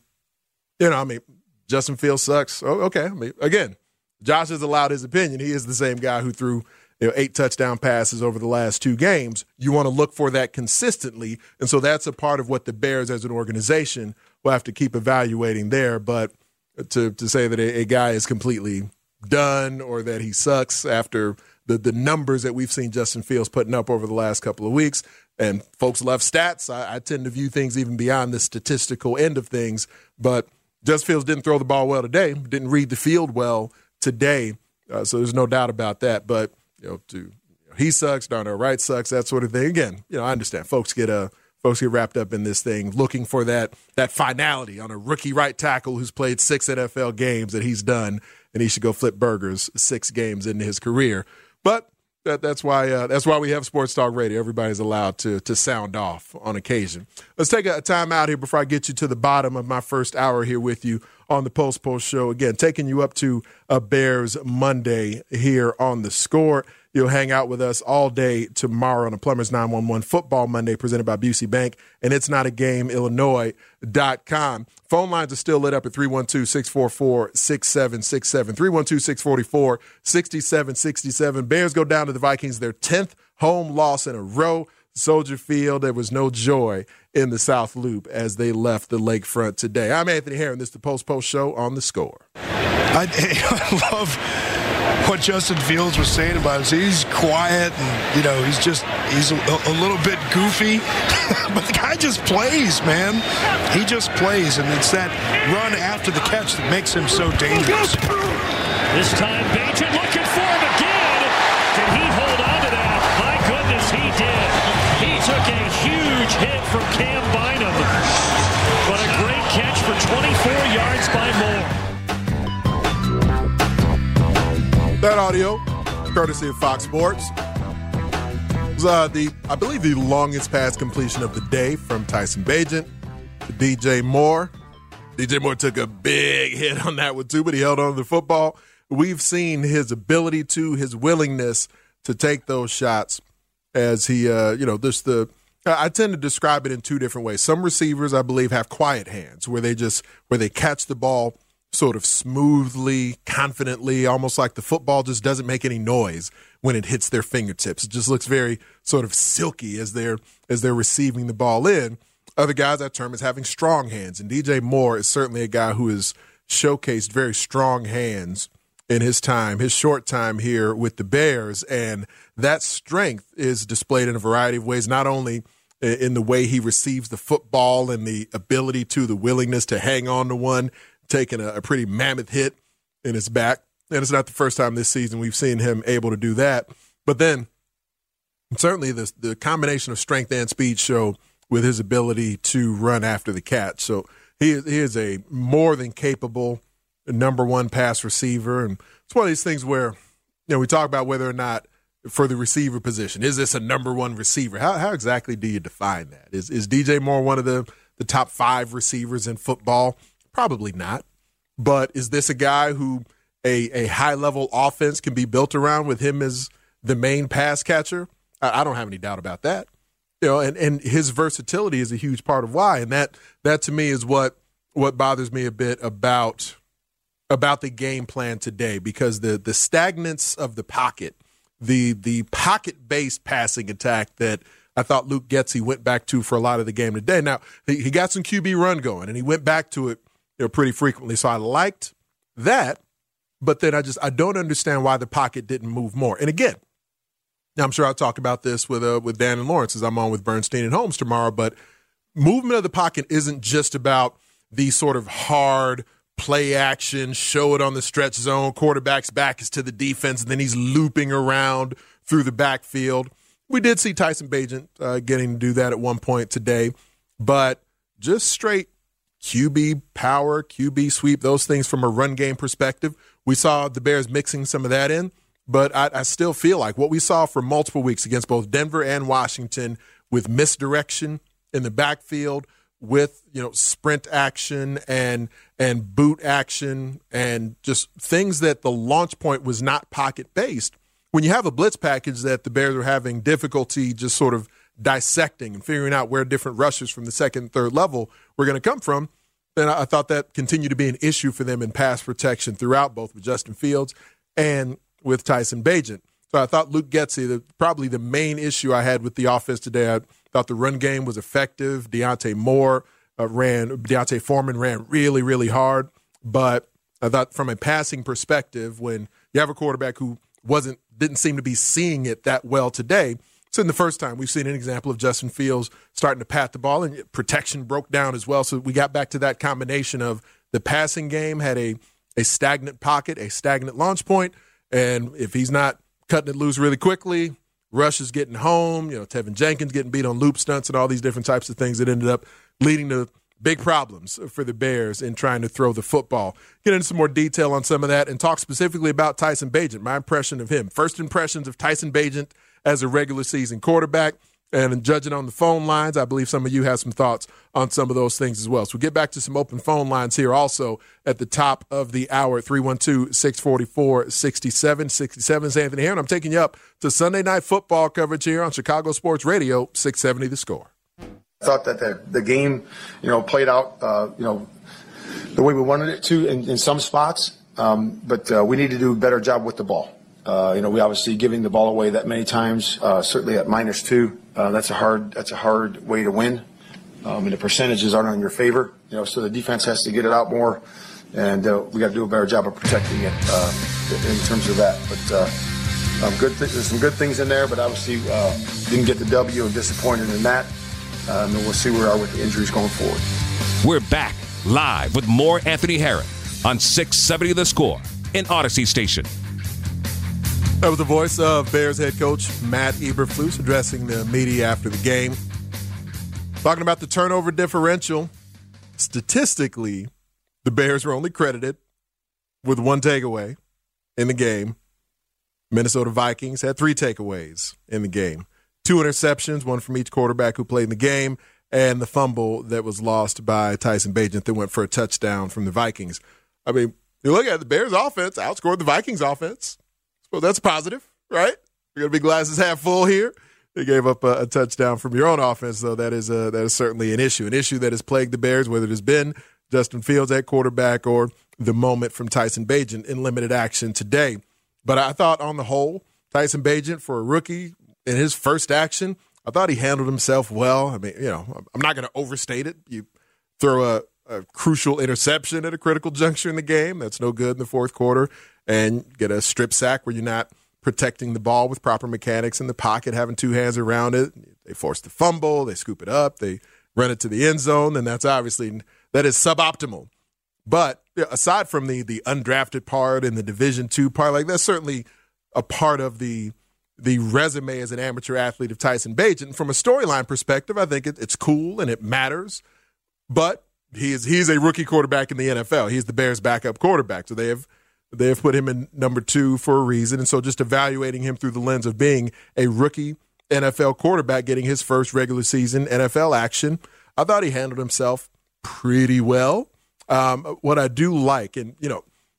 Justin Fields sucks. Oh, okay. Again, Josh has allowed his opinion. He is the same guy who threw 8 touchdown passes over the last 2 games. You want to look for that consistently. And so that's a part of what the Bears as an organization will have to keep evaluating there. But to say that a guy is completely done or that he sucks after the numbers that we've seen Justin Fields putting up over the last couple of weeks, and folks love stats. I tend to view things even beyond the statistical end of things. But Justin Fields didn't throw the ball well today, didn't read the field well today. So there's no doubt about that. But, he sucks, Darnell Wright sucks, that sort of thing. Again, I understand. Folks get wrapped up in this thing looking for that finality on a rookie right tackle who's played 6 NFL games that he's done, and he should go flip burgers 6 games into his career. But that's why we have Sports Talk Radio. Everybody's allowed to sound off on occasion. Let's take a time out here before I get you to the bottom of my first hour here with you on the Post Show. Again, taking you up to a Bears Monday here on The Score. You'll hang out with us all day tomorrow on a Plumbers 911 Football Monday presented by Busey Bank and It's Not a Game, Illinois.com. Phone lines are still lit up at 312-644-6767, 312-644-6767. Bears go down to the Vikings, their 10th home loss in a row. Soldier Field, there was no joy in the South Loop as they left the lakefront today. I'm Anthony Herron. This is the Post Show on The Score. I love what Justin Fields was saying about us. He's quiet and, he's a little bit goofy, but the guy just plays, man. He just plays, and it's that run after the catch that makes him so dangerous. This time, Bagent looking for him again. Can he hold on to that? My goodness, he did. He took a huge hit from Cam Bynum, but a great catch for 24 yards by Moore. That audio, courtesy of Fox Sports, was I believe the longest pass completion of the day from Tyson Bagent to DJ Moore. DJ Moore took a big hit on that one too, but he held on to the football. We've seen his ability his willingness to take those shots as he, I tend to describe it in 2 different ways. Some receivers, I believe, have quiet hands where they catch the ball sort of smoothly, confidently, almost like the football just doesn't make any noise when it hits their fingertips. It just looks very sort of silky as they're receiving the ball in. Other guys I term as having strong hands, and DJ Moore is certainly a guy who has showcased very strong hands in his short time here with the Bears, and that strength is displayed in a variety of ways, not only in the way he receives the football and the ability the willingness to hang on to one, taking a pretty mammoth hit in his back. And it's not the first time this season we've seen him able to do that. But then certainly the combination of strength and speed show with his ability to run after the catch. So he is a more than capable number 1 pass receiver. And it's one of these things where, we talk about whether or not for the receiver position, is this a number 1 receiver? How exactly do you define that? Is DJ Moore one of the top 5 receivers in football? Probably not. But is this a guy who, a high-level offense can be built around with him as the main pass catcher, I don't have any doubt about that. And his versatility is a huge part of why. And that to me is what bothers me a bit about the game plan today, because the stagnance of the pocket, the pocket-based passing attack that I thought Luke Getsy went back to for a lot of the game today. Now, he got some QB run going, and he went back to it pretty frequently. So I liked that, but then I don't understand why the pocket didn't move more. And again, now I'm sure I'll talk about this with Dan and Lawrence as I'm on with Bernstein and Holmes tomorrow, but movement of the pocket isn't just about the sort of hard play action, show it on the stretch zone, quarterback's back is to the defense, and then he's looping around through the backfield. We did see Tyson Bagent getting to do that at one point today, but just straight QB power, QB sweep, those things from a run game perspective. We saw the Bears mixing some of that in, but I still feel like what we saw for multiple weeks against both Denver and Washington, with misdirection in the backfield, with sprint action and boot action, and just things that the launch point was not pocket based. When you have a blitz package that the Bears are having difficulty just sort of dissecting and figuring out where different rushers from the second and third level were going to come from, then I thought that continued to be an issue for them in pass protection throughout, both with Justin Fields and with Tyson Bagent. So I thought Luke Getsy, probably the main issue I had with the offense today, I thought the run game was effective. Deontay Foreman ran really, really hard. But I thought from a passing perspective, when you have a quarterback who didn't seem to be seeing it that well today, it's in the first time we've seen an example of Justin Fields starting to pat the ball, and protection broke down as well. So we got back to that combination of the passing game had a stagnant pocket, a stagnant launch point, and if he's not cutting it loose really quickly, Rush is getting home, Tevin Jenkins getting beat on loop stunts and all these different types of things that ended up leading to big problems for the Bears in trying to throw the football. Get into some more detail on some of that and talk specifically about Tyson Bagent, my impression of him. First impressions of Tyson Bagent as a regular season quarterback. And judging on the phone lines, I believe some of you have some thoughts on some of those things as well. So we'll get back to some open phone lines here also at the top of the hour, 312-644-6767. It's Anthony here, and I'm taking you up to Sunday Night Football coverage here on Chicago Sports Radio, 670 The Score. I thought that the game, played out, the way we wanted it to in some spots, but we need to do a better job with the ball. We obviously giving the ball away that many times, certainly at -2. That's a hard way to win. And the percentages aren't in your favor, so the defense has to get it out more, and we got to do a better job of protecting it in terms of that. But there's some good things in there, but obviously didn't get the W and disappointed in that. And we'll see where we are with the injuries going forward. We're back live with more Anthony Herron on 670 The Score in Odyssey Station. That was the voice of Bears head coach Matt Eberflus addressing the media after the game. Talking about the turnover differential. Statistically, the Bears were only credited with 1 takeaway in the game. Minnesota Vikings had 3 takeaways in the game. 2 interceptions, 1 from each quarterback who played in the game, and the fumble that was lost by Tyson Bagent that went for a touchdown from the Vikings. I mean, you look at it, the Bears offense outscored the Vikings offense. Well, that's positive, right? We're going to be glasses half full here. They gave up a touchdown from your own offense, though. That is certainly an issue that has plagued the Bears, whether it has been Justin Fields at quarterback or the moment from Tyson Bagent in limited action today. But I thought on the whole, Tyson Bagent, for a rookie in his first action, I thought he handled himself well. I mean, I'm not going to overstate it. You throw a crucial interception at a critical juncture in the game. That's no good in the fourth quarter. And get a strip sack where you're not protecting the ball with proper mechanics in the pocket, having 2 hands around it. They force the fumble. They scoop it up. They run it to the end zone. And that is suboptimal. But aside from the undrafted part and the Division II part, that's certainly a part of the resume as an amateur athlete of Tyson Bagent. From a storyline perspective, I think it's cool and it matters. But he's a rookie quarterback in the NFL. He's the Bears' backup quarterback. So they have put him in number 2 for a reason. And so just evaluating him through the lens of being a rookie NFL quarterback getting his first regular season NFL action, I thought he handled himself pretty well. What I do like, and,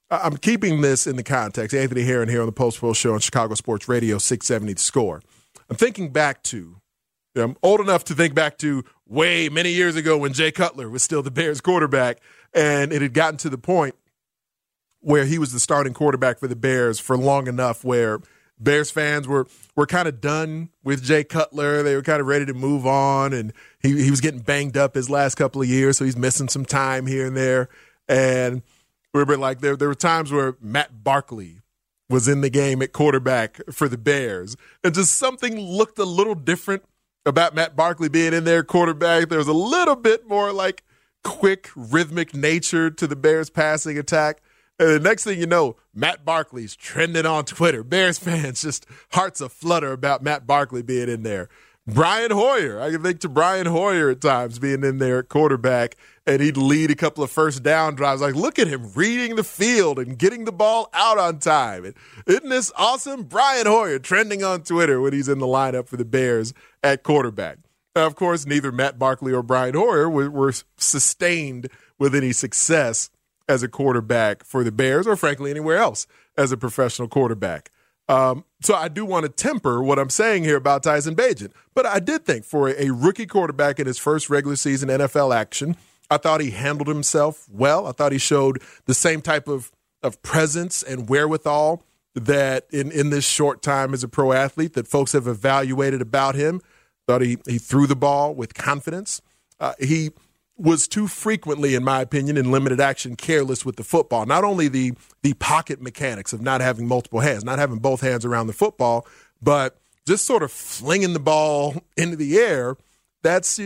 I'm keeping this in the context. Anthony Herron here on the Post Show on Chicago Sports Radio 670 The Score. I'm thinking back to, I'm old enough to think back to way many years ago when Jay Cutler was still the Bears quarterback, and it had gotten to the point where he was the starting quarterback for the Bears for long enough where Bears fans were kind of done with Jay Cutler. They were kind of ready to move on, and he was getting banged up his last couple of years, so he's missing some time here and there. And we were like, there were times where Matt Barkley was in the game at quarterback for the Bears, and just something looked a little different about Matt Barkley being in there quarterback. There was a little bit more like quick, rhythmic nature to the Bears passing attack. And the next thing you know, Matt Barkley's trending on Twitter. Bears fans just hearts aflutter about Matt Barkley being in there. Brian Hoyer, I can think to Brian Hoyer at times being in there at quarterback, and he'd lead a couple of first down drives. Like, look at him reading the field and getting the ball out on time. And isn't this awesome? Brian Hoyer trending on Twitter when he's in the lineup for the Bears at quarterback. Now, of course, neither Matt Barkley or Brian Hoyer were sustained with any success as a quarterback for the Bears, or frankly anywhere else as a professional quarterback. So I do want to temper what I'm saying here about Tyson Bagent. But I did think for a rookie quarterback in his first regular season NFL action, I thought he handled himself well. I thought he showed the same type of presence and wherewithal that in this short time as a pro athlete that folks have evaluated about him. Thought he threw the ball with confidence. He was too frequently, in my opinion, in limited action, careless with the football. Not only the pocket mechanics of not having multiple hands, not having both hands around the football, but just sort of flinging the ball into the air. That's,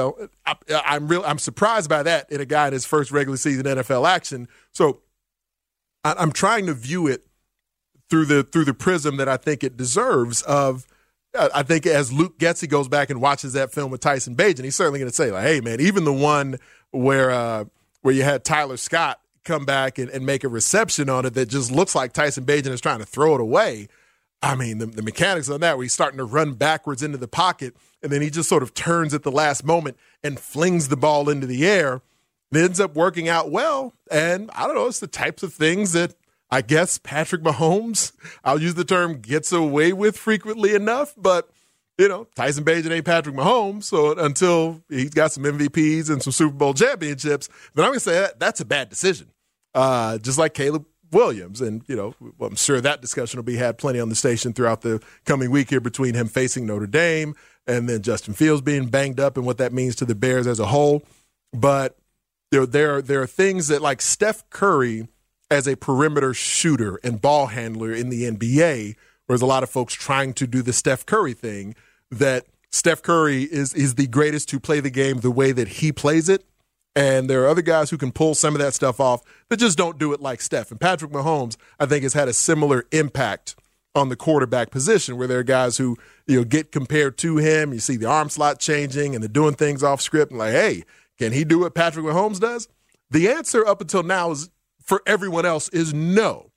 I'm surprised by that in a guy in his first regular season NFL action. So I'm trying to view it through the prism that I think it deserves of. I think as Luke Getsy goes back and watches that film with Tyson Bagent, he's certainly going to say, like, hey, man, even the one where you had Tyler Scott come back and make a reception on it that just looks like Tyson Bagent is trying to throw it away. I mean, the mechanics on that where he's starting to run backwards into the pocket, and then he just sort of turns at the last moment and flings the ball into the air. It ends up working out well, and I don't know, it's the types of things that I guess Patrick Mahomes, I'll use the term, gets away with frequently enough, but, Tyson Bagent ain't Patrick Mahomes, so until he's got some MVPs and some Super Bowl championships, then I'm going to say that's a bad decision, just like Caleb Williams. And, I'm sure that discussion will be had plenty on the station throughout the coming week here between him facing Notre Dame and then Justin Fields being banged up and what that means to the Bears as a whole. But there are things that, like Steph Curry as a perimeter shooter and ball handler in the NBA, whereas a lot of folks trying to do the Steph Curry thing, that Steph Curry is the greatest to play the game the way that he plays it. And there are other guys who can pull some of that stuff off that just don't do it like Steph. And Patrick Mahomes, I think, has had a similar impact on the quarterback position where there are guys who, get compared to him. You see the arm slot changing and they're doing things off script and like, hey, can he do what Patrick Mahomes does? The answer up until now is, for everyone else, is no.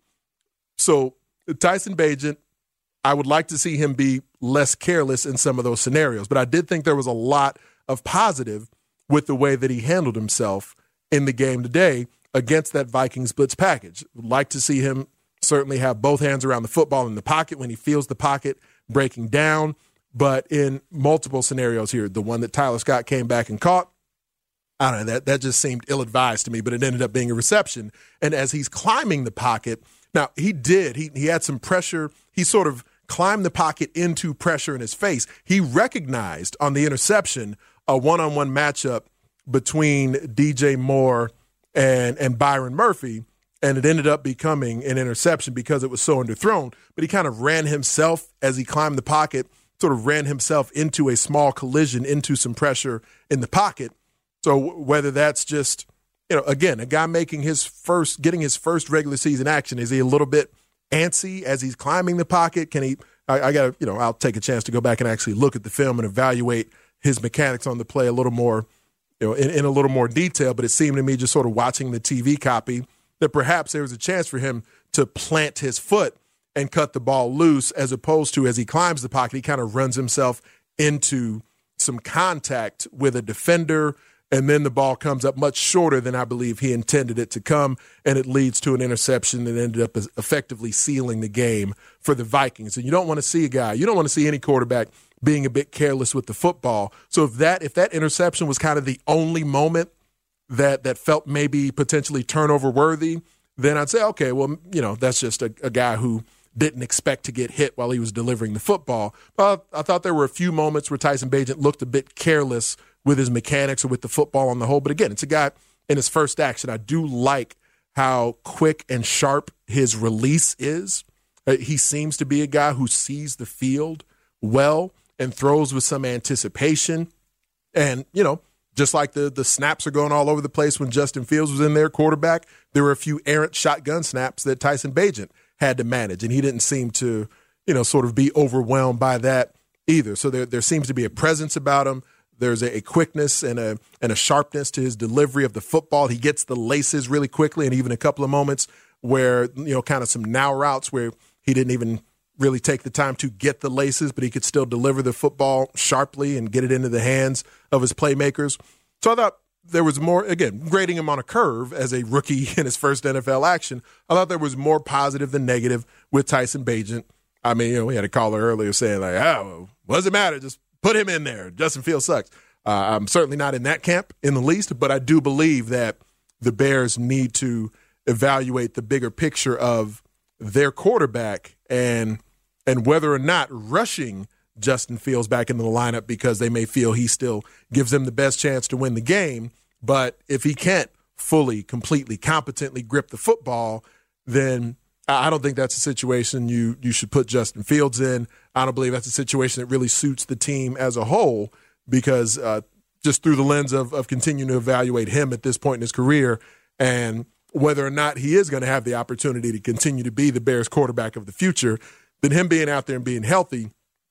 So Tyson Bagent, I would like to see him be less careless in some of those scenarios. But I did think there was a lot of positive with the way that he handled himself in the game today against that Vikings blitz package. Would like to see him certainly have both hands around the football in the pocket when he feels the pocket breaking down. But in multiple scenarios here, the one that Tyler Scott came back and caught, I don't know, that just seemed ill-advised to me, but it ended up being a reception. And as he's climbing the pocket, now he had some pressure. He sort of climbed the pocket into pressure in his face. He recognized on the interception a one-on-one matchup between DJ Moore and Byron Murphy, and it ended up becoming an interception because it was so underthrown. But he kind of ran himself, as he climbed the pocket, sort of ran himself into a small collision, into some pressure in the pocket. So whether that's just, again, a guy getting his first regular season action, is he a little bit antsy as he's climbing the pocket? Can he, I'll take a chance to go back and actually look at the film and evaluate his mechanics on the play a little more, in a little more detail. But it seemed to me, just sort of watching the TV copy, that perhaps there was a chance for him to plant his foot and cut the ball loose, as opposed to, as he climbs the pocket, he kind of runs himself into some contact with a defender. and then the ball comes up much shorter than I believe he intended it to come, and it leads to an interception that ended up effectively sealing the game for the Vikings. And you don't want to see any quarterback being a bit careless with the football. So if that interception was kind of the only moment that felt maybe potentially turnover worthy, then I'd say, okay, well, that's just a guy who didn't expect to get hit while he was delivering the football. But I thought there were a few moments where Tyson Bagent looked a bit careless with his mechanics or with the football on the whole. But again, it's a guy in his first action. I do like how quick and sharp his release is. He seems to be a guy who sees the field well and throws with some anticipation. And, just like the snaps are going all over the place when Justin Fields was in there quarterback, there were a few errant shotgun snaps that Tyson Bagent had to manage, and he didn't seem to, sort of be overwhelmed by that either. So there seems to be a presence about him. There's a quickness and a sharpness to his delivery of the football. He gets the laces really quickly, and even a couple of moments where, kind of some now routes where he didn't even really take the time to get the laces, but he could still deliver the football sharply and get it into the hands of his playmakers. So I thought there was more, again, grading him on a curve as a rookie in his first NFL action. I thought there was more positive than negative with Tyson Bagent. I mean, we had a caller earlier saying, like, what does it matter? Just put him in there. Justin Fields sucks. I'm certainly not in that camp in the least, but I do believe that the Bears need to evaluate the bigger picture of their quarterback and whether or not rushing Justin Fields back into the lineup because they may feel he still gives them the best chance to win the game. But if he can't fully, completely, competently grip the football, then I don't think that's a situation you should put Justin Fields in. I don't believe that's a situation that really suits the team as a whole because just through the lens of continuing to evaluate him at this point in his career and whether or not he is going to have the opportunity to continue to be the Bears quarterback of the future, then him being out there and being healthy,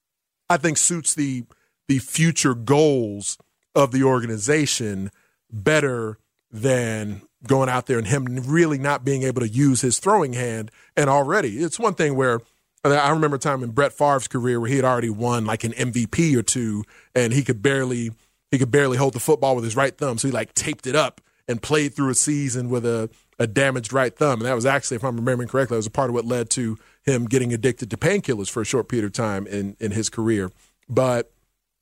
I think suits the future goals of the organization better than going out there and him really not being able to use his throwing hand. And already, it's one thing where I remember a time in Brett Favre's career where he had already won like an MVP or two, and he could barely hold the football with his right thumb. So he taped it up and played through a season with a damaged right thumb. And that was actually, if I'm remembering correctly, that was a part of what led to him getting addicted to painkillers for a short period of time in his career. But,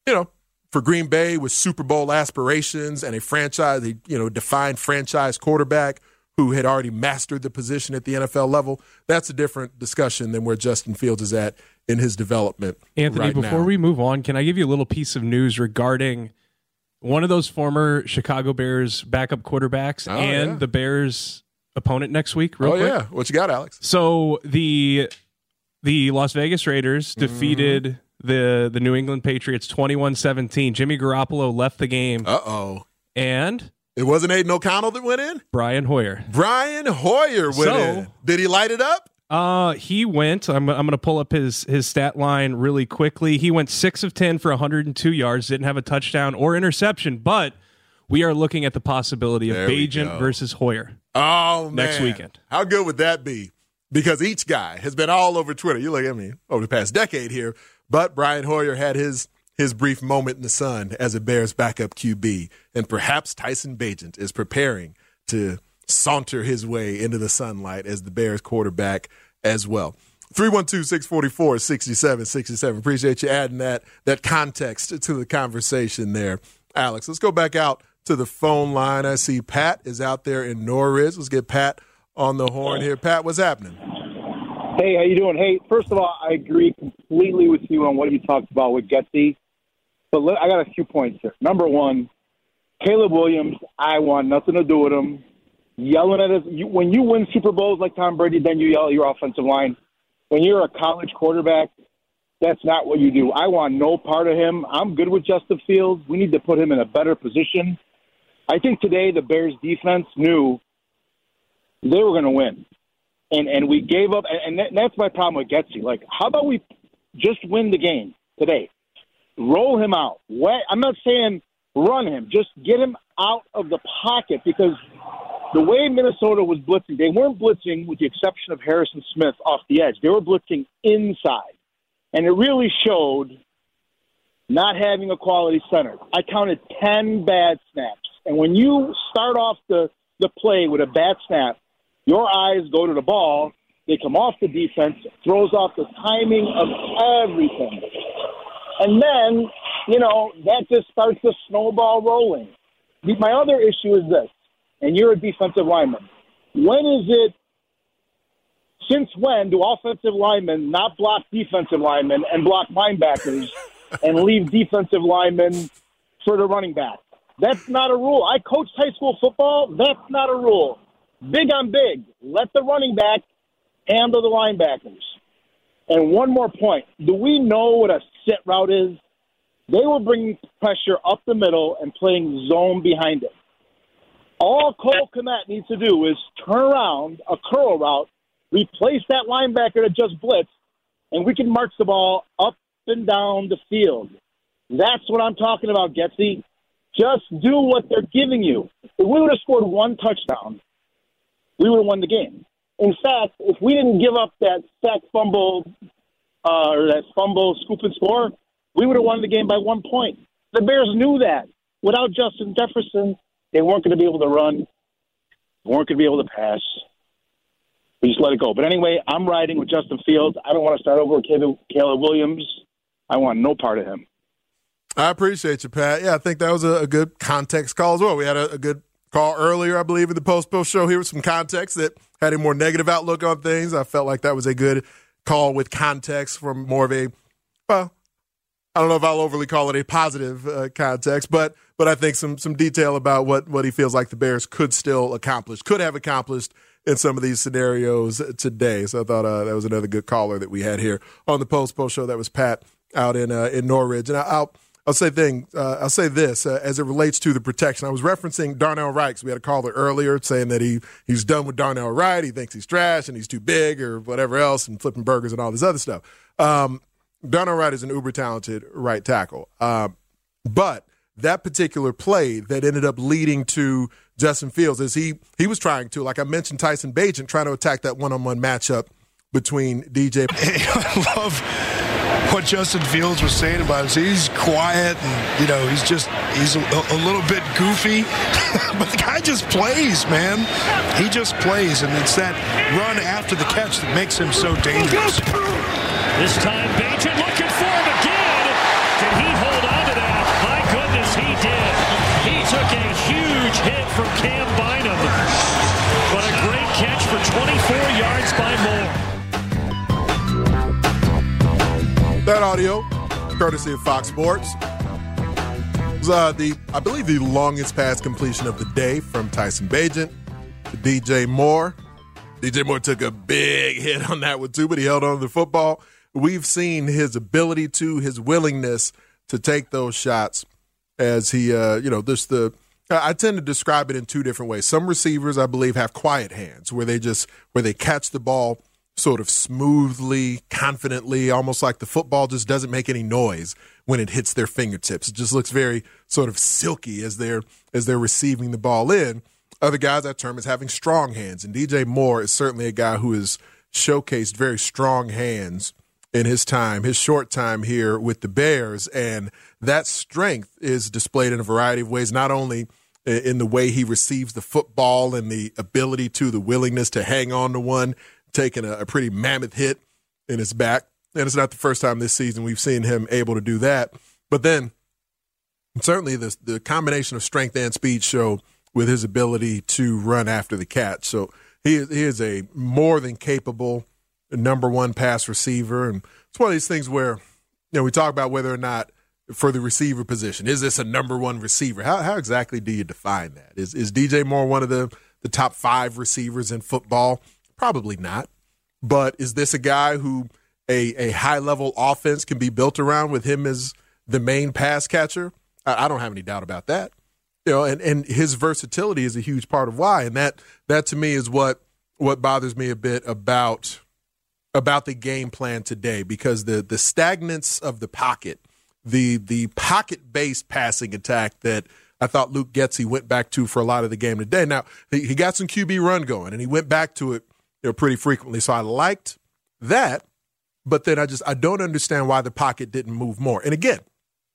for Green Bay with Super Bowl aspirations and a franchise, defined franchise quarterback who had already mastered the position at the NFL level, that's a different discussion than where Justin Fields is at in his development. Anthony, before we move on, can I give you a little piece of news regarding one of those former Chicago Bears backup quarterbacks the Bears opponent next week? Real quick? Yeah. What you got, Alex? So the Las Vegas Raiders defeated the New England Patriots 21-17. Jimmy Garoppolo left the game. And it wasn't Aiden O'Connell that went in? Brian Hoyer. Brian Hoyer went in. Did he light it up? He went. I'm going to pull up his stat line really quickly. He went 6 of 10 for 102 yards. Didn't have a touchdown or interception, but we are looking at the possibility of Bagent versus Hoyer. Oh, man. Next weekend. How good would that be? Because each guy has been all over Twitter. You look at me over the past decade here, but Brian Hoyer had his brief moment in the sun as a Bears backup QB, and perhaps Tyson Bagent is preparing to saunter his way into the sunlight as the Bears quarterback as well. 312-644-6767. Appreciate you adding that context to the conversation there, Alex. Let's go back out to the phone line. I see Pat is out there in Norris. Let's get Pat on the horn here. Pat, what's happening? Hey, how you doing? Hey, first of all, I agree completely with you on what you talked about with Getsy. But I got a few points here. Number one, Caleb Williams, I want nothing to do with him. Yelling at us. When you win Super Bowls like Tom Brady, then you yell at your offensive line. When you're a college quarterback, that's not what you do. I want no part of him. I'm good with Justin Fields. We need to put him in a better position. I think today the Bears defense knew they were going to win. And we gave up. And that's my problem with Getsy. Like, how about we just win the game today? Roll him out. I'm not saying run him. Just get him out of the pocket because the way Minnesota was blitzing, they weren't blitzing with the exception of Harrison Smith off the edge. They were blitzing inside. And it really showed not having a quality center. I counted 10 bad snaps. And when you start off the play with a bad snap, your eyes go to the ball, they come off the defense, throws off the timing of everything. And then, that just starts the snowball rolling. My other issue is this, and you're a defensive lineman. Since when do offensive linemen not block defensive linemen and block linebackers and leave defensive linemen for the running back? That's not a rule. I coached high school football. That's not a rule. Big on big. Let the running back handle the linebackers. And one more point. Do we know what a sit route is? They were bringing pressure up the middle and playing zone behind it. All Cole Kmet needs to do is turn around a curl route, replace that linebacker that just blitzed, and we can march the ball up and down the field. That's what I'm talking about, Getsy. Just do what they're giving you. If we would have scored one touchdown, we would have won the game. In fact, if we didn't give up that sack fumble or that fumble, scoop and score, we would have won the game by 1 point. The Bears knew that. Without Justin Jefferson, they weren't going to be able to run. They weren't going to be able to pass. We just let it go. But anyway, I'm riding with Justin Fields. I don't want to start over with Caleb Williams. I want no part of him. I appreciate you, Pat. Yeah, I think that was a good context call as well. We had a good call earlier, I believe, in the post-post show here with some context that had a more negative outlook on things. I felt like that was a good call with context from more of a, well, I don't know if I'll overly call it a positive context, but I think some detail about what he feels like the Bears could have accomplished in some of these scenarios today. So I thought that was another good caller that we had here on the post-post show. That was Pat out in Norridge. And I'll say this as it relates to the protection. I was referencing Darnell Wright because we had a caller earlier saying that he's done with Darnell Wright. He thinks he's trash and he's too big or whatever else and flipping burgers and all this other stuff. Darnell Wright is an uber-talented right tackle. But that particular play that ended up leading to Justin Fields is he was trying to, like I mentioned, Tyson Bagent trying to attack that one-on-one matchup between DJ. I love what Justin Fields was saying about us. He's quiet and, he's a little bit goofy, but the guy just plays, man. He just plays, and it's that run after the catch that makes him so dangerous. This time, Bagent looking for him again. Can he hold on to that? My goodness, he did. He took a huge hit from Cam Bynum. But a great catch for 24 yards by Moore. That audio, courtesy of Fox Sports, was I believe the longest pass completion of the day from Tyson Bagent to DJ Moore. DJ Moore took a big hit on that one too, but he held on to the football. We've seen his ability his willingness to take those shots as he, I tend to describe it in two different ways. Some receivers, I believe, have quiet hands where they catch the ball sort of smoothly, confidently, almost like the football just doesn't make any noise when it hits their fingertips. It just looks very sort of silky as they're receiving the ball in. Other guys I term as having strong hands, and DJ Moore is certainly a guy who has showcased very strong hands in his short time here with the Bears, and that strength is displayed in a variety of ways, not only in the way he receives the football and the willingness to hang on to one, taking a pretty mammoth hit in his back, and it's not the first time this season we've seen him able to do that, but then certainly the combination of strength and speed show with his ability to run after the catch. So he is a more than capable number one pass receiver. And it's one of these things where, we talk about whether or not for the receiver position, is this a number one receiver? How exactly do you define that? Is DJ Moore one of the top 5 receivers in football? Probably not. But is this a guy who a high-level offense can be built around with him as the main pass catcher? I don't have any doubt about that. And his versatility is a huge part of why. And that to me is what bothers me a bit about the game plan today, because the stagnance of the pocket, the pocket-based passing attack that I thought Luke Getsy went back to for a lot of the game today. Now, he got some QB run going, and he went back to it pretty frequently. So I liked that, but then I don't understand why the pocket didn't move more. And again,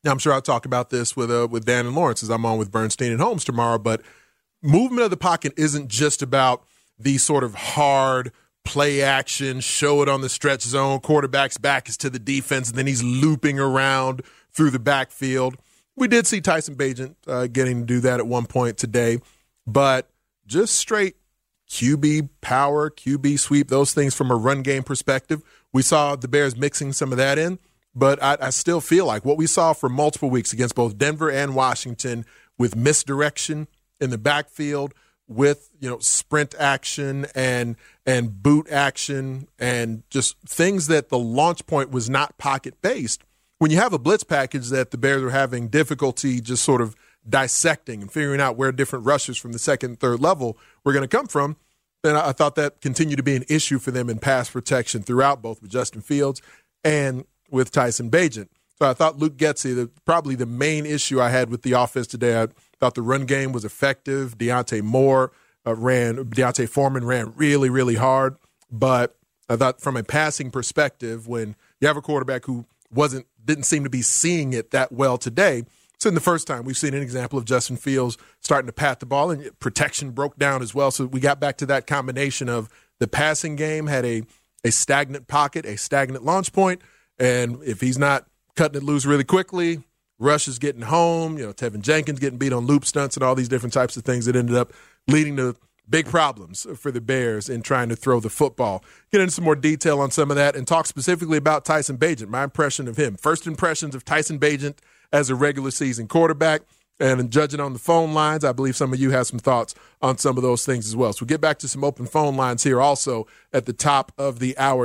I'm sure I'll talk about this with Dan and Lawrence as I'm on with Bernstein and Holmes tomorrow, but movement of the pocket isn't just about the sort of hard play action, show it on the stretch zone, quarterback's back is to the defense, and then he's looping around through the backfield. We did see Tyson Bagent getting to do that at one point today, but just straight QB power, QB sweep, those things from a run game perspective. We saw the Bears mixing some of that in, but I still feel like what we saw for multiple weeks against both Denver and Washington with misdirection in the backfield, with sprint action and boot action and just things that the launch point was not pocket based. When you have a blitz package that the Bears were having difficulty just sort of dissecting and figuring out where different rushers from the second and third level were going to come from, then I thought that continued to be an issue for them in pass protection throughout, both with Justin Fields and with Tyson Bagent. So I thought Luke Getsy, probably the main issue I had with the offense today, I thought the run game was effective. Deontay Foreman ran really, really hard. But I thought from a passing perspective, when you have a quarterback who didn't seem to be seeing it that well today, it's in the first time we've seen an example of Justin Fields starting to pat the ball, and protection broke down as well. So we got back to that combination of the passing game had a stagnant pocket, a stagnant launch point, and if he's not cutting it loose really quickly, Rush is getting home, Tevin Jenkins getting beat on loop stunts and all these different types of things that ended up leading to big problems for the Bears in trying to throw the football. Get into some more detail on some of that and talk specifically about Tyson Bagent, my impression of him. First impressions of Tyson Bagent as a regular season quarterback. And judging on the phone lines, I believe some of you have some thoughts on some of those things as well. So we'll get back to some open phone lines here also at the top of the hour,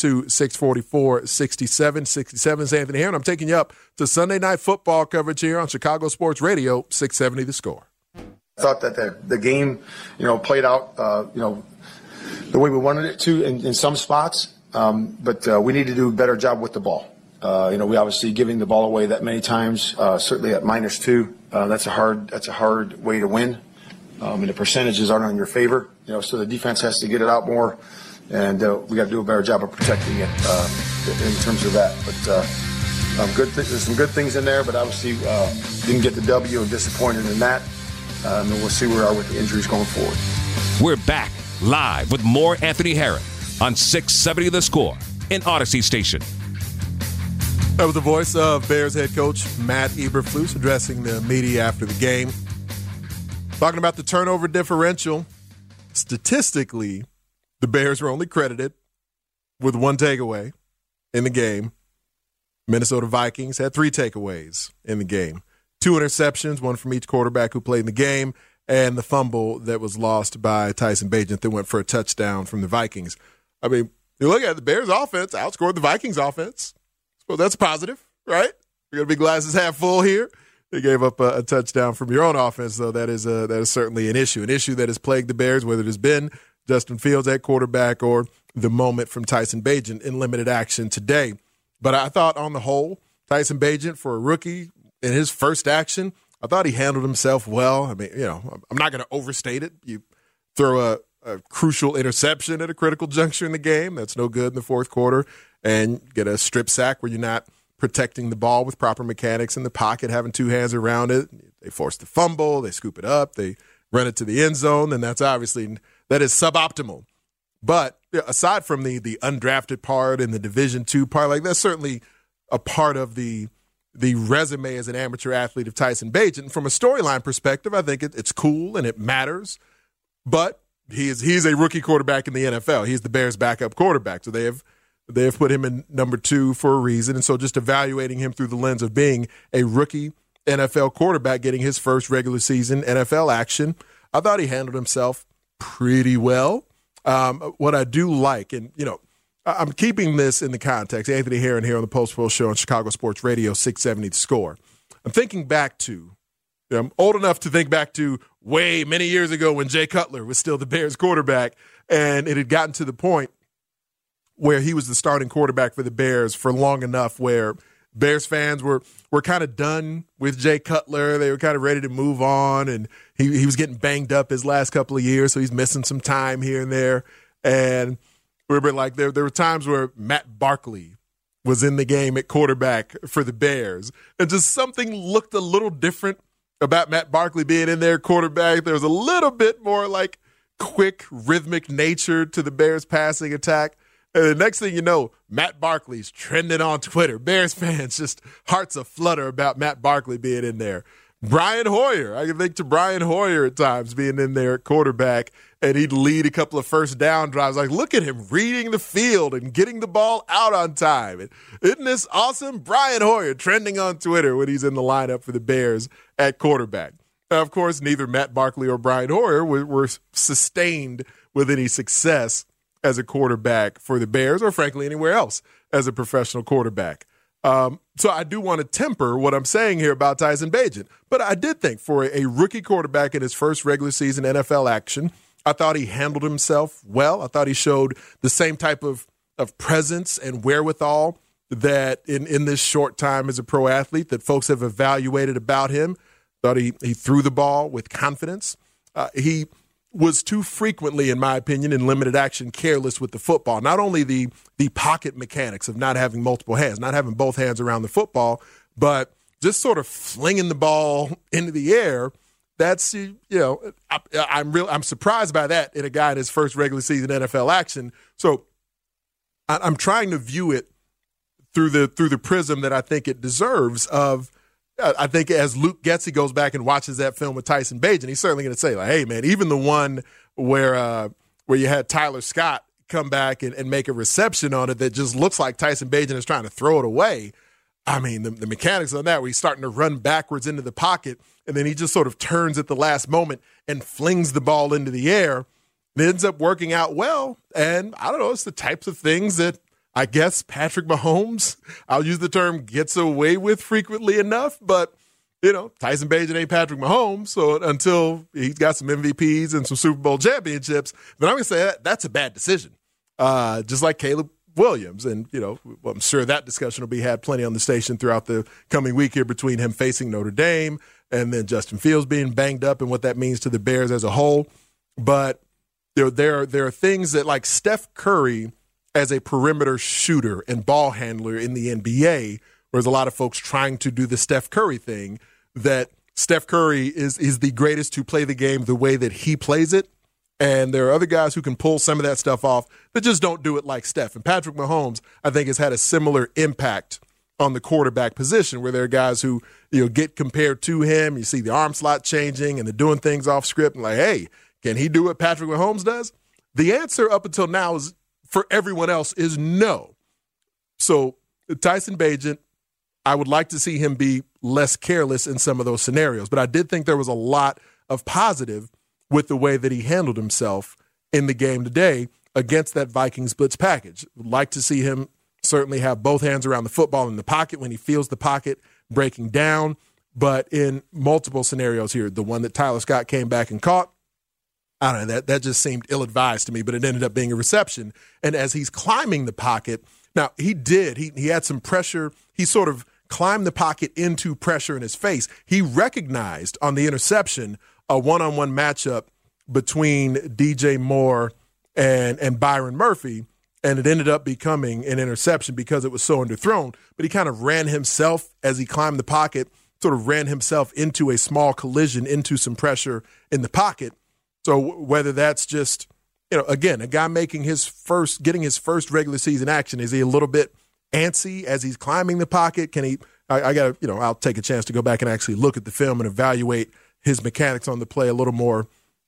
312-644-6767. It's Anthony here, and I'm taking you up to Sunday Night Football coverage here on Chicago Sports Radio, 670 The Score. I thought that the game, played out, the way we wanted it to in some spots, but we need to do a better job with the ball. We obviously giving the ball away that many times, certainly at -2. That's a hard way to win. And the percentages aren't in your favor, so the defense has to get it out more, and we got to do a better job of protecting it in terms of that. But there's some good things in there, but obviously didn't get the W and disappointed in that. And we'll see where we are with the injuries going forward. We're back live with more Anthony Herron on 670 The Score in Odyssey Station. That was the voice of Bears head coach Matt Eberflus addressing the media after the game. Talking about the turnover differential, statistically, the Bears were only credited with 1 takeaway in the game. Minnesota Vikings had 3 takeaways in the game. 2 interceptions, 1 from each quarterback who played in the game, and the fumble that was lost by Tyson Bagent that went for a touchdown from the Vikings. I mean, you look at the Bears' offense, outscored the Vikings' offense. Well, that's positive, right? We're going to be glasses half full here. They gave up a touchdown from your own offense, though. That is certainly an issue that has plagued the Bears, whether it has been Justin Fields at quarterback or the moment from Tyson Bagent in limited action today. But I thought on the whole, Tyson Bagent, for a rookie in his first action, I thought he handled himself well. I mean, I'm not going to overstate it. You throw a crucial interception at a critical juncture in the game. That's no good in the fourth quarter. And get a strip sack where you're not protecting the ball with proper mechanics in the pocket, having 2 hands around it. They force the fumble. They scoop it up. They run it to the end zone. And that is suboptimal. But aside from the undrafted part and the Division II part, that's certainly a part of the resume as an amateur athlete of Tyson Bagent. From a storyline perspective, I think it's cool and it matters. But he's a rookie quarterback in the NFL. He's the Bears' backup quarterback. So they have put him in number 2 for a reason. And so just evaluating him through the lens of being a rookie NFL quarterback getting his first regular season NFL action, I thought he handled himself pretty well. What I do like, and, I'm keeping this in the context, Anthony Herron here on the Post-Pro Show on Chicago Sports Radio, 670 The Score. I'm thinking back to, I'm old enough to think back to way many years ago when Jay Cutler was still the Bears quarterback, and it had gotten to the point where he was the starting quarterback for the Bears for long enough where Bears fans were kind of done with Jay Cutler. They were kind of ready to move on, and he was getting banged up his last couple of years, so he's missing some time here and there. And we were like, there were times where Matt Barkley was in the game at quarterback for the Bears. And just something looked a little different about Matt Barkley being in there quarterback. There was a little bit more like quick, rhythmic nature to the Bears passing attack. And the next thing you know, Matt Barkley's trending on Twitter. Bears fans just hearts aflutter about Matt Barkley being in there. Brian Hoyer, I can think to Brian Hoyer at times being in there at quarterback, and he'd lead a couple of first down drives. Like, look at him reading the field and getting the ball out on time. And isn't this awesome? Brian Hoyer trending on Twitter when he's in the lineup for the Bears at quarterback. Now, of course, neither Matt Barkley or Brian Hoyer were sustained with any success as a quarterback for the Bears or, frankly, anywhere else as a professional quarterback. So I do want to temper what I'm saying here about Tyson Bagent. But I did think for a rookie quarterback in his first regular season NFL action, I thought he handled himself well. I thought he showed the same type of presence and wherewithal that in this short time as a pro athlete that folks have evaluated about him. Thought he threw the ball with confidence. He was too frequently, in my opinion, in limited action, careless with the football. Not only the pocket mechanics of not having multiple hands, not having both hands around the football, but just sort of flinging the ball into the air. That's, I'm surprised by that in a guy in his first regular season NFL action. So I'm trying to view it through the prism that I think it deserves of. I think as Luke Getsy goes back and watches that film with Tyson Bagent, he's certainly going to say, like, hey, man, even the one where you had Tyler Scott come back and make a reception on it that just looks like Tyson Bagent is trying to throw it away. I mean, the mechanics on that where he's starting to run backwards into the pocket and then he just sort of turns at the last moment and flings the ball into the air. It ends up working out well. And I don't know, it's the types of things that I guess Patrick Mahomes, I'll use the term, gets away with frequently enough. But, Tyson Bagent ain't Patrick Mahomes. So until he's got some MVPs and some Super Bowl championships, then I'm going to say that's a bad decision. Just like Caleb Williams. And, I'm sure that discussion will be had plenty on the station throughout the coming week here between him facing Notre Dame and then Justin Fields being banged up and what that means to the Bears as a whole. But there are things that, like Steph Curry as a perimeter shooter and ball handler in the NBA, whereas a lot of folks trying to do the Steph Curry thing, that Steph Curry is the greatest to play the game the way that he plays it. And there are other guys who can pull some of that stuff off that just don't do it like Steph. And Patrick Mahomes, I think, has had a similar impact on the quarterback position where there are guys who, get compared to him. You see the arm slot changing and they're doing things off script and like, hey, can he do what Patrick Mahomes does? The answer up until now is, for everyone else, is no. So Tyson Bagent, I would like to see him be less careless in some of those scenarios. But I did think there was a lot of positive with the way that he handled himself in the game today against that Vikings blitz package. Would like to see him certainly have both hands around the football in the pocket when he feels the pocket breaking down. But in multiple scenarios here, the one that Tyler Scott came back and caught, I don't know, that just seemed ill-advised to me, but it ended up being a reception. And as he's climbing the pocket, now he had some pressure. He sort of climbed the pocket into pressure in his face. He recognized on the interception a one-on-one matchup between DJ Moore and Byron Murphy, and it ended up becoming an interception because it was so underthrown. But he kind of ran himself as he climbed the pocket, sort of ran himself into a small collision, into some pressure in the pocket. So whether that's just, again, a guy getting his first regular season action, is he a little bit antsy as he's climbing the pocket? Can he, I'll take a chance to go back and actually look at the film and evaluate his mechanics on the play a little more,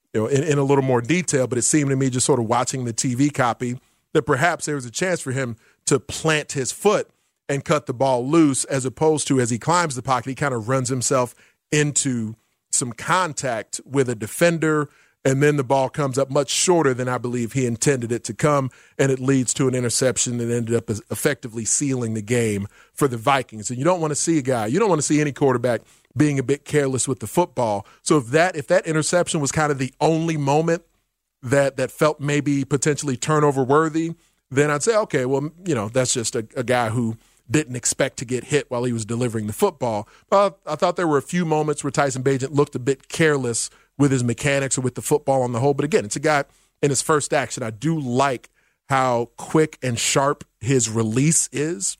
in a little more detail. But it seemed to me, just sort of watching the TV copy, that perhaps there was a chance for him to plant his foot and cut the ball loose, as opposed to, as he climbs the pocket, he kind of runs himself into some contact with a defender. And then the ball comes up much shorter than I believe he intended it to come, and it leads to an interception that ended up effectively sealing the game for the Vikings. And you don't want to see any quarterback being a bit careless with the football. So if that interception was kind of the only moment that felt maybe potentially turnover worthy, then I'd say, okay, well, that's just a guy who didn't expect to get hit while he was delivering the football. But I thought there were a few moments where Tyson Bagent looked a bit careless with his mechanics or with the football on the whole. But again, it's a guy in his first action. I do like how quick and sharp his release is.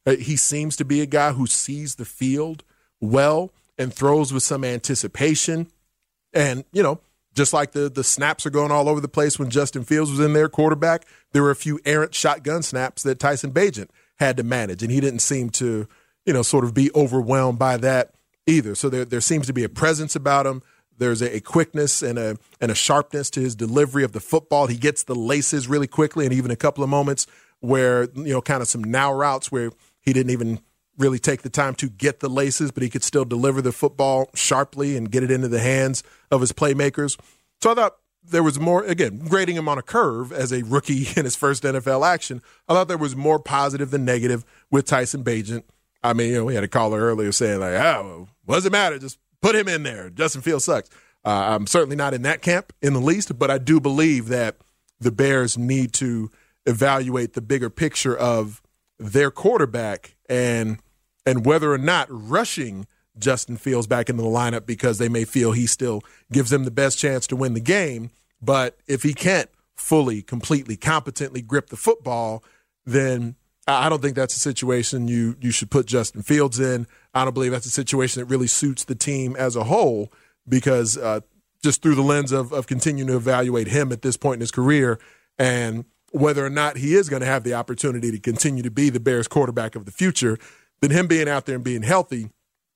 He seems to be a guy who sees the field well and throws with some anticipation. And, just like the snaps are going all over the place when Justin Fields was in there, quarterback, there were a few errant shotgun snaps that Tyson Bagent had to manage, and he didn't seem to, sort of be overwhelmed by that either. So there seems to be a presence about him. There's a quickness and a sharpness to his delivery of the football. He gets the laces really quickly, and even a couple of moments where, kind of some now routes where he didn't even really take the time to get the laces, but he could still deliver the football sharply and get it into the hands of his playmakers. So I thought there was more, again, grading him on a curve as a rookie in his first NFL action. I thought there was more positive than negative with Tyson Bagent. I mean, we had a caller earlier saying, like, what does it matter? Just put him in there. Justin Fields sucks. I'm certainly not in that camp in the least, but I do believe that the Bears need to evaluate the bigger picture of their quarterback and whether or not rushing Justin Fields back into the lineup because they may feel he still gives them the best chance to win the game. But if he can't fully, completely, competently grip the football, then I don't think that's a situation you should put Justin Fields in. I don't believe that's a situation that really suits the team as a whole because just through the lens of continuing to evaluate him at this point in his career and whether or not he is going to have the opportunity to continue to be the Bears quarterback of the future, then him being out there and being healthy,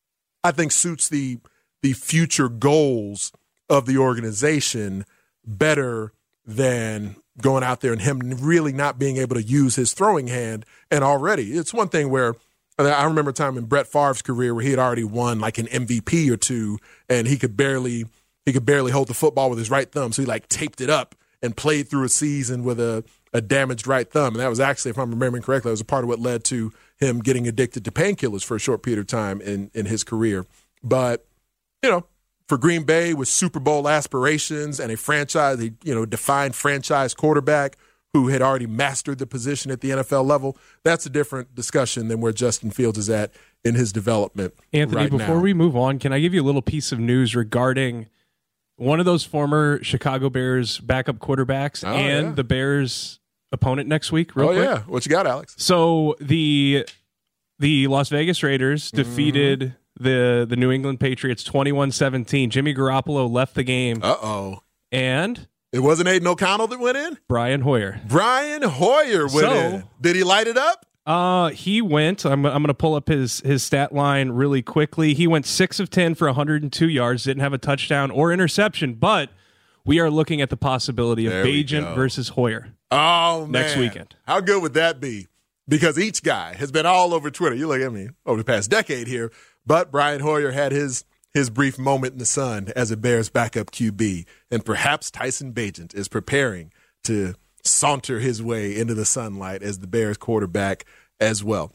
I think suits the future goals of the organization better than going out there and him really not being able to use his throwing hand. And already, it's one thing where I remember a time in Brett Favre's career where he had already won like an MVP or two, and he could barely hold the football with his right thumb. So he like taped it up and played through a season with a damaged right thumb. And that was actually, if I'm remembering correctly, that was a part of what led to him getting addicted to painkillers for a short period of time in his career. But, for Green Bay with Super Bowl aspirations and a franchise, defined franchise quarterback who had already mastered the position at the NFL level, that's a different discussion than where Justin Fields is at in his development. Anthony, before we move on, can I give you a little piece of news regarding one of those former Chicago Bears backup quarterbacks the Bears opponent next week? Real quick? Yeah. What you got, Alex? So the Las Vegas Raiders defeated the New England Patriots 21-17. Jimmy Garoppolo left the game. And it wasn't Aiden O'Connell that went in? Brian Hoyer. Brian Hoyer went in. Did he light it up? He went. I'm going to pull up his stat line really quickly. He went 6 of 10 for 102 yards. Didn't have a touchdown or interception, but we are looking at the possibility of Bagent versus Hoyer. Oh, man. Next weekend. How good would that be? Because each guy has been all over Twitter. You look at me over the past decade here, but Brian Hoyer had his brief moment in the sun as a Bears backup QB, and perhaps Tyson Bagent is preparing to saunter his way into the sunlight as the Bears quarterback as well.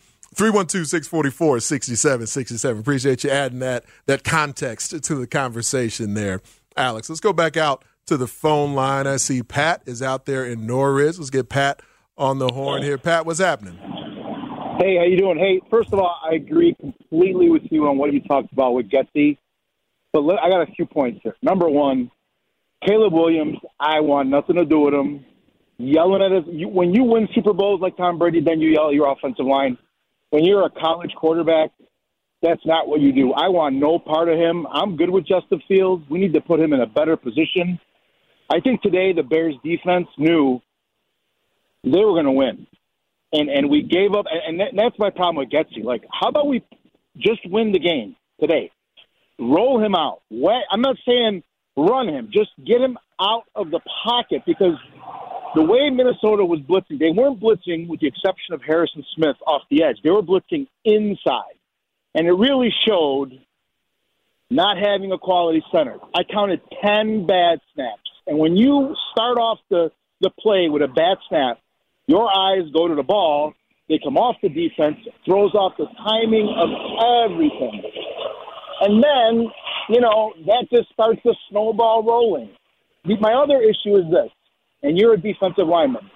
312-644-6767. Appreciate you adding that context to the conversation there, Alex. Let's go back out to the phone line. I see Pat is out there in Norridge. Let's get Pat on the horn here. Pat, what's happening? Hey, how you doing? Hey, first of all, I agree completely with you on what you talked about with Getsy. But I got a few points here. Number one, Caleb Williams, I want nothing to do with him. Yelling at us. When you win Super Bowls like Tom Brady, then you yell at your offensive line. When you're a college quarterback, that's not what you do. I want no part of him. I'm good with Justin Fields. We need to put him in a better position. I think today the Bears defense knew they were going to win. And we gave up. And that's my problem with Getsy. Like, how about we just win the game today? Roll him out. I'm not saying run him. Just get him out of the pocket because the way Minnesota was blitzing, they weren't blitzing with the exception of Harrison Smith off the edge. They were blitzing inside. And it really showed not having a quality center. I counted 10 bad snaps. And when you start off the play with a bad snap, your eyes go to the ball. They come off the defense, throws off the timing of everything. And then, that just starts the snowball rolling. My other issue is this, and you're a defensive lineman.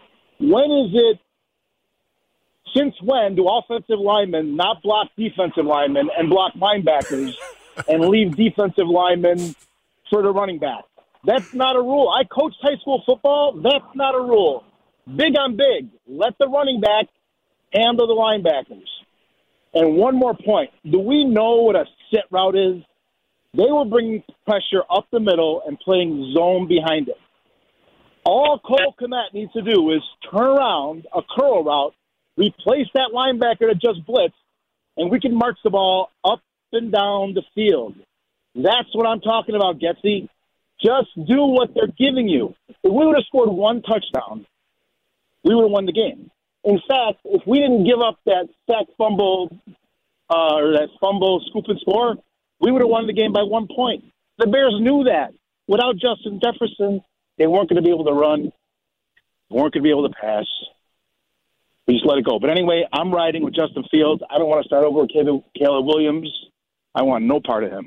Since when do offensive linemen not block defensive linemen and block linebackers and leave defensive linemen for the running back? That's not a rule. I coached high school football. That's not a rule. Big on big. Let the running back handle the linebackers. And one more point. Do we know what a sit route is? They were bringing pressure up the middle and playing zone behind it. All Cole Kmet needs to do is turn around a curl route, replace that linebacker that just blitzed, and we can march the ball up and down the field. That's what I'm talking about, Getsy. Just do what they're giving you. If we would have scored one touchdown, we would have won the game. In fact, if we didn't give up that sack fumble or that fumble, scoop and score, we would have won the game by 1 point. The Bears knew that. Without Justin Jefferson, they weren't going to be able to run. They weren't going to be able to pass. We just let it go. But anyway, I'm riding with Justin Fields. I don't want to start over with Caleb Williams. I want no part of him.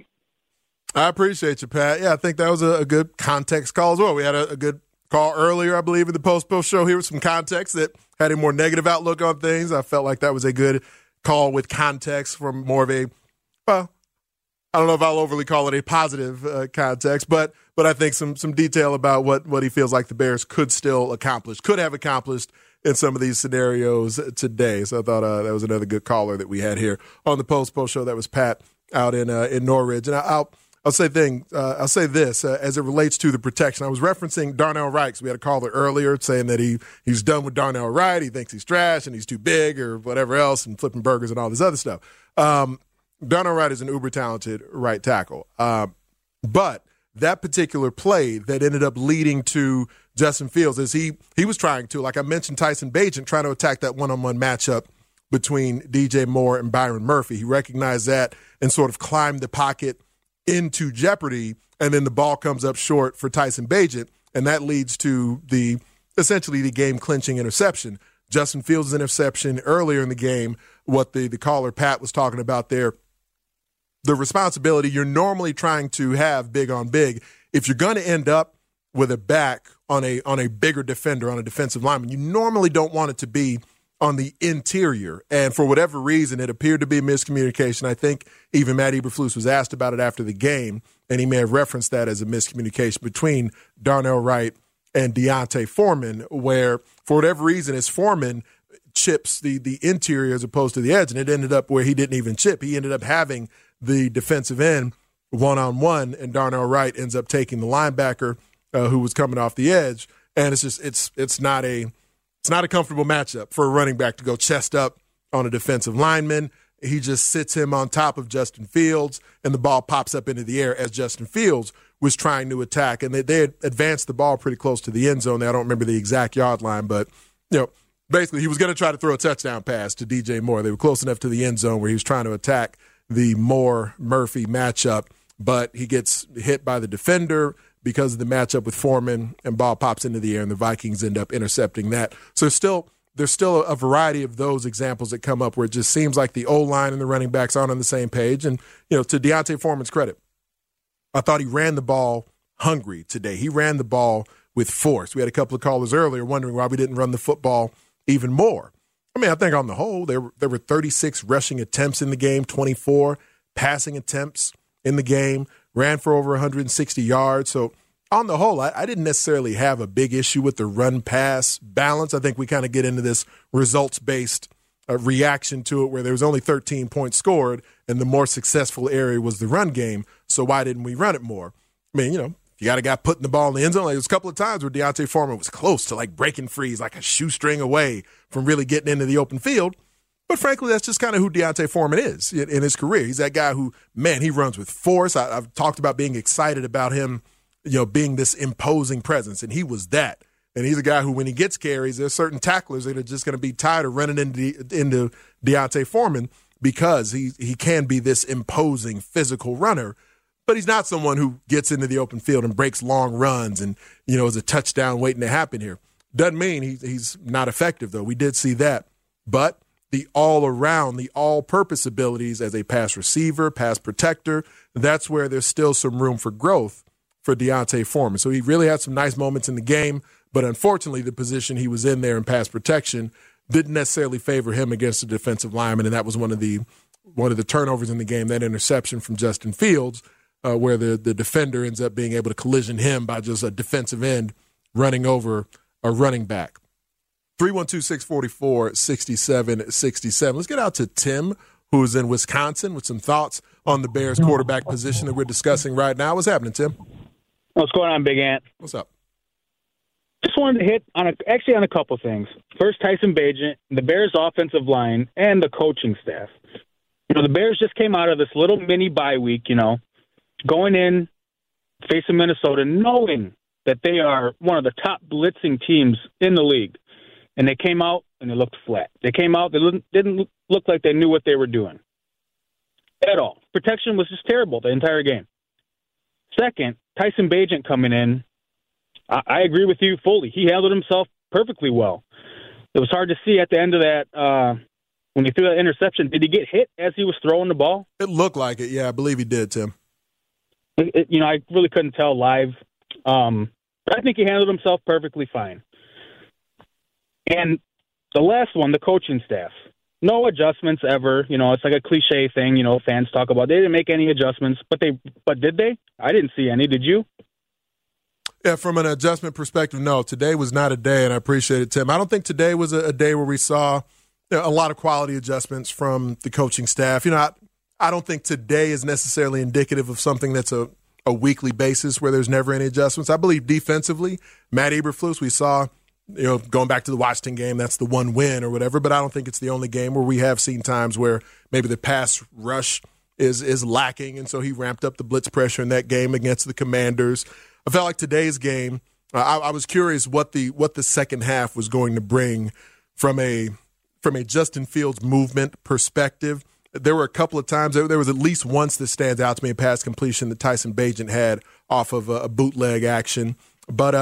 I appreciate you, Pat. Yeah, I think that was a good context call as well. We had a good call earlier, I believe, in the post show here with some context that had a more negative outlook on things. I felt like that was a good call with context from more of a, well, I don't know if I'll overly call it a positive context, but I think some detail about what he feels like the Bears could have accomplished in some of these scenarios today. So I thought that was another good caller that we had here on the post show. That was Pat out in Norridge. And I'll say this as it relates to the protection. I was referencing Darnell Wright, because we had a caller earlier saying that he's done with Darnell Wright. He thinks he's trash and he's too big or whatever else, and flipping burgers and all this other stuff. Darnell Wright is an uber talented right tackle. But that particular play that ended up leading to Justin Fields is he was trying to, like I mentioned, Tyson Bagent, trying to attack that one-on-one matchup between DJ Moore and Byron Murphy. He recognized that and sort of climbed the pocket into jeopardy, and then the ball comes up short for Tyson Bagent, and that leads to essentially the game-clinching interception. Justin Fields' interception earlier in the game, what the caller Pat was talking about there, the responsibility you're normally trying to have big on big. If you're going to end up with a back on a bigger defender, on a defensive lineman, you normally don't want it to be on the interior. And for whatever reason, it appeared to be a miscommunication. I think even Matt Eberflus was asked about it after the game, and he may have referenced that as a miscommunication between Darnell Wright and D'Onta Foreman, where for whatever reason, as Foreman chips the interior as opposed to the edge, and it ended up where he didn't even chip. He ended up having the defensive end one-on-one, and Darnell Wright ends up taking the linebacker who was coming off the edge. And it's not a comfortable matchup for a running back to go chest up on a defensive lineman. He just sits him on top of Justin Fields, and the ball pops up into the air as Justin Fields was trying to attack. And they had advanced the ball pretty close to the end zone. I don't remember the exact yard line, but basically he was going to try to throw a touchdown pass to DJ Moore. They were close enough to the end zone where he was trying to attack the Moore-Murphy matchup, but he gets hit by the defender because of the matchup with Foreman, and ball pops into the air, and the Vikings end up intercepting that. So there's still a variety of those examples that come up where it just seems like the O-line and the running backs aren't on the same page. And, to D'Onta Foreman's credit, I thought he ran the ball hungry today. He ran the ball with force. We had a couple of callers earlier wondering why we didn't run the football even more. I mean, I think on the whole, there were 36 rushing attempts in the game, 24 passing attempts in the game, ran for over 160 yards. So on the whole, I didn't necessarily have a big issue with the run-pass balance. I think we kind of get into this results-based reaction to it where there was only 13 points scored, and the more successful area was the run game. So why didn't we run it more? I mean, you got a guy putting the ball in the end zone. There was a couple of times where D'Onta Foreman was close to breaking free. He's like a shoestring away from really getting into the open field. But frankly, that's just kind of who D'Onta Foreman is in his career. He's that guy who, man, he runs with force. I've talked about being excited about him, being this imposing presence, and he was that. And he's a guy who, when he gets carries, there's certain tacklers that are just going to be tired of running into D'Onta Foreman because he can be this imposing physical runner. But he's not someone who gets into the open field and breaks long runs and, is a touchdown waiting to happen here. Doesn't mean he's not effective, though. We did see that. But the all-around, the all-purpose abilities as a pass receiver, pass protector, that's where there's still some room for growth for D'Onta Foreman. So he really had some nice moments in the game, but unfortunately the position he was in there in pass protection didn't necessarily favor him against the defensive lineman, and that was one of the turnovers in the game, that interception from Justin Fields, where the defender ends up being able to collision him by just a defensive end running over a running back. 312-644-6767. Let's get out to Tim, who is in Wisconsin, with some thoughts on the Bears quarterback position that we're discussing right now. What's happening, Tim? What's going on, Big Ant? What's up? Just wanted to hit on a couple things. First, Tyson Bagent, the Bears' offensive line, and the coaching staff. The Bears just came out of this little mini bye week, going in, facing Minnesota, knowing that they are one of the top blitzing teams in the league. And they came out, and they looked flat. They came out, they didn't look like they knew what they were doing at all. Protection was just terrible the entire game. Second, Tyson Bagent coming in, I agree with you fully. He handled himself perfectly well. It was hard to see at the end of that when he threw that interception. Did he get hit as he was throwing the ball? It looked like it. Yeah, I believe he did, Tim. I really couldn't tell live. But I think he handled himself perfectly fine. And the last one, the coaching staff. No adjustments ever. It's like a cliche thing, fans talk about. They didn't make any adjustments, but did they? I didn't see any. Did you? Yeah, from an adjustment perspective, no. Today was not a day, and I appreciate it, Tim. I don't think today was a day where we saw a lot of quality adjustments from the coaching staff. I don't think today is necessarily indicative of something that's a weekly basis where there's never any adjustments. I believe defensively, Matt Eberflus, we saw, going back to the Washington game, that's the one win or whatever, but I don't think it's the only game where we have seen times where maybe the pass rush is lacking, and so he ramped up the blitz pressure in that game against the Commanders. I felt like today's game, I was curious what the second half was going to bring from a Justin Fields movement perspective. There were a couple of times, there was at least once that stands out to me, a pass completion that Tyson Bagent had off of a bootleg action. But,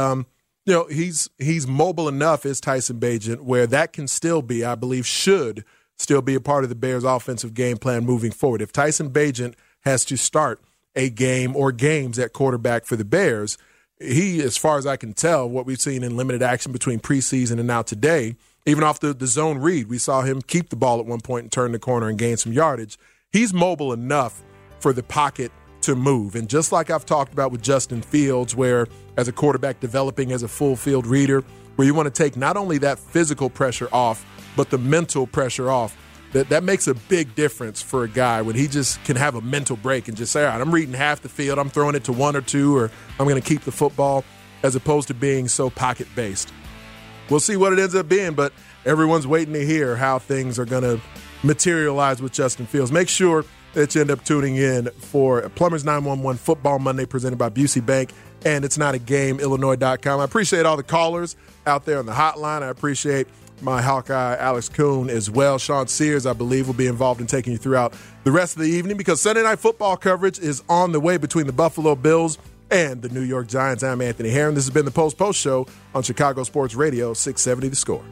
he's mobile enough, is Tyson Bagent, where that can still be, I believe, should still be a part of the Bears' offensive game plan moving forward. If Tyson Bagent has to start a game or games at quarterback for the Bears, he, as far as I can tell, what we've seen in limited action between preseason and now today, even off the zone read, we saw him keep the ball at one point and turn the corner and gain some yardage. He's mobile enough for the pocket to move. And just like I've talked about with Justin Fields, where as a quarterback developing as a full field reader, where you want to take not only that physical pressure off, but the mental pressure off, that makes a big difference for a guy when he just can have a mental break and just say, all right, I'm reading half the field, I'm throwing it to one or two, or I'm going to keep the football, as opposed to being so pocket-based. We'll see what it ends up being, but everyone's waiting to hear how things are going to materialize with Justin Fields. Make sure that you end up tuning in for Plumbers 911 Football Monday presented by Busey Bank and It's Not a Game, Illinois.com. I appreciate all the callers out there on the hotline. I appreciate my Hawkeye, Alex Kuhn, as well. Sean Sears, I believe, will be involved in taking you throughout the rest of the evening because Sunday Night Football coverage is on the way between the Buffalo Bills and the New York Giants. I'm Anthony Herron. This has been the Post Show on Chicago Sports Radio, 670 The Score.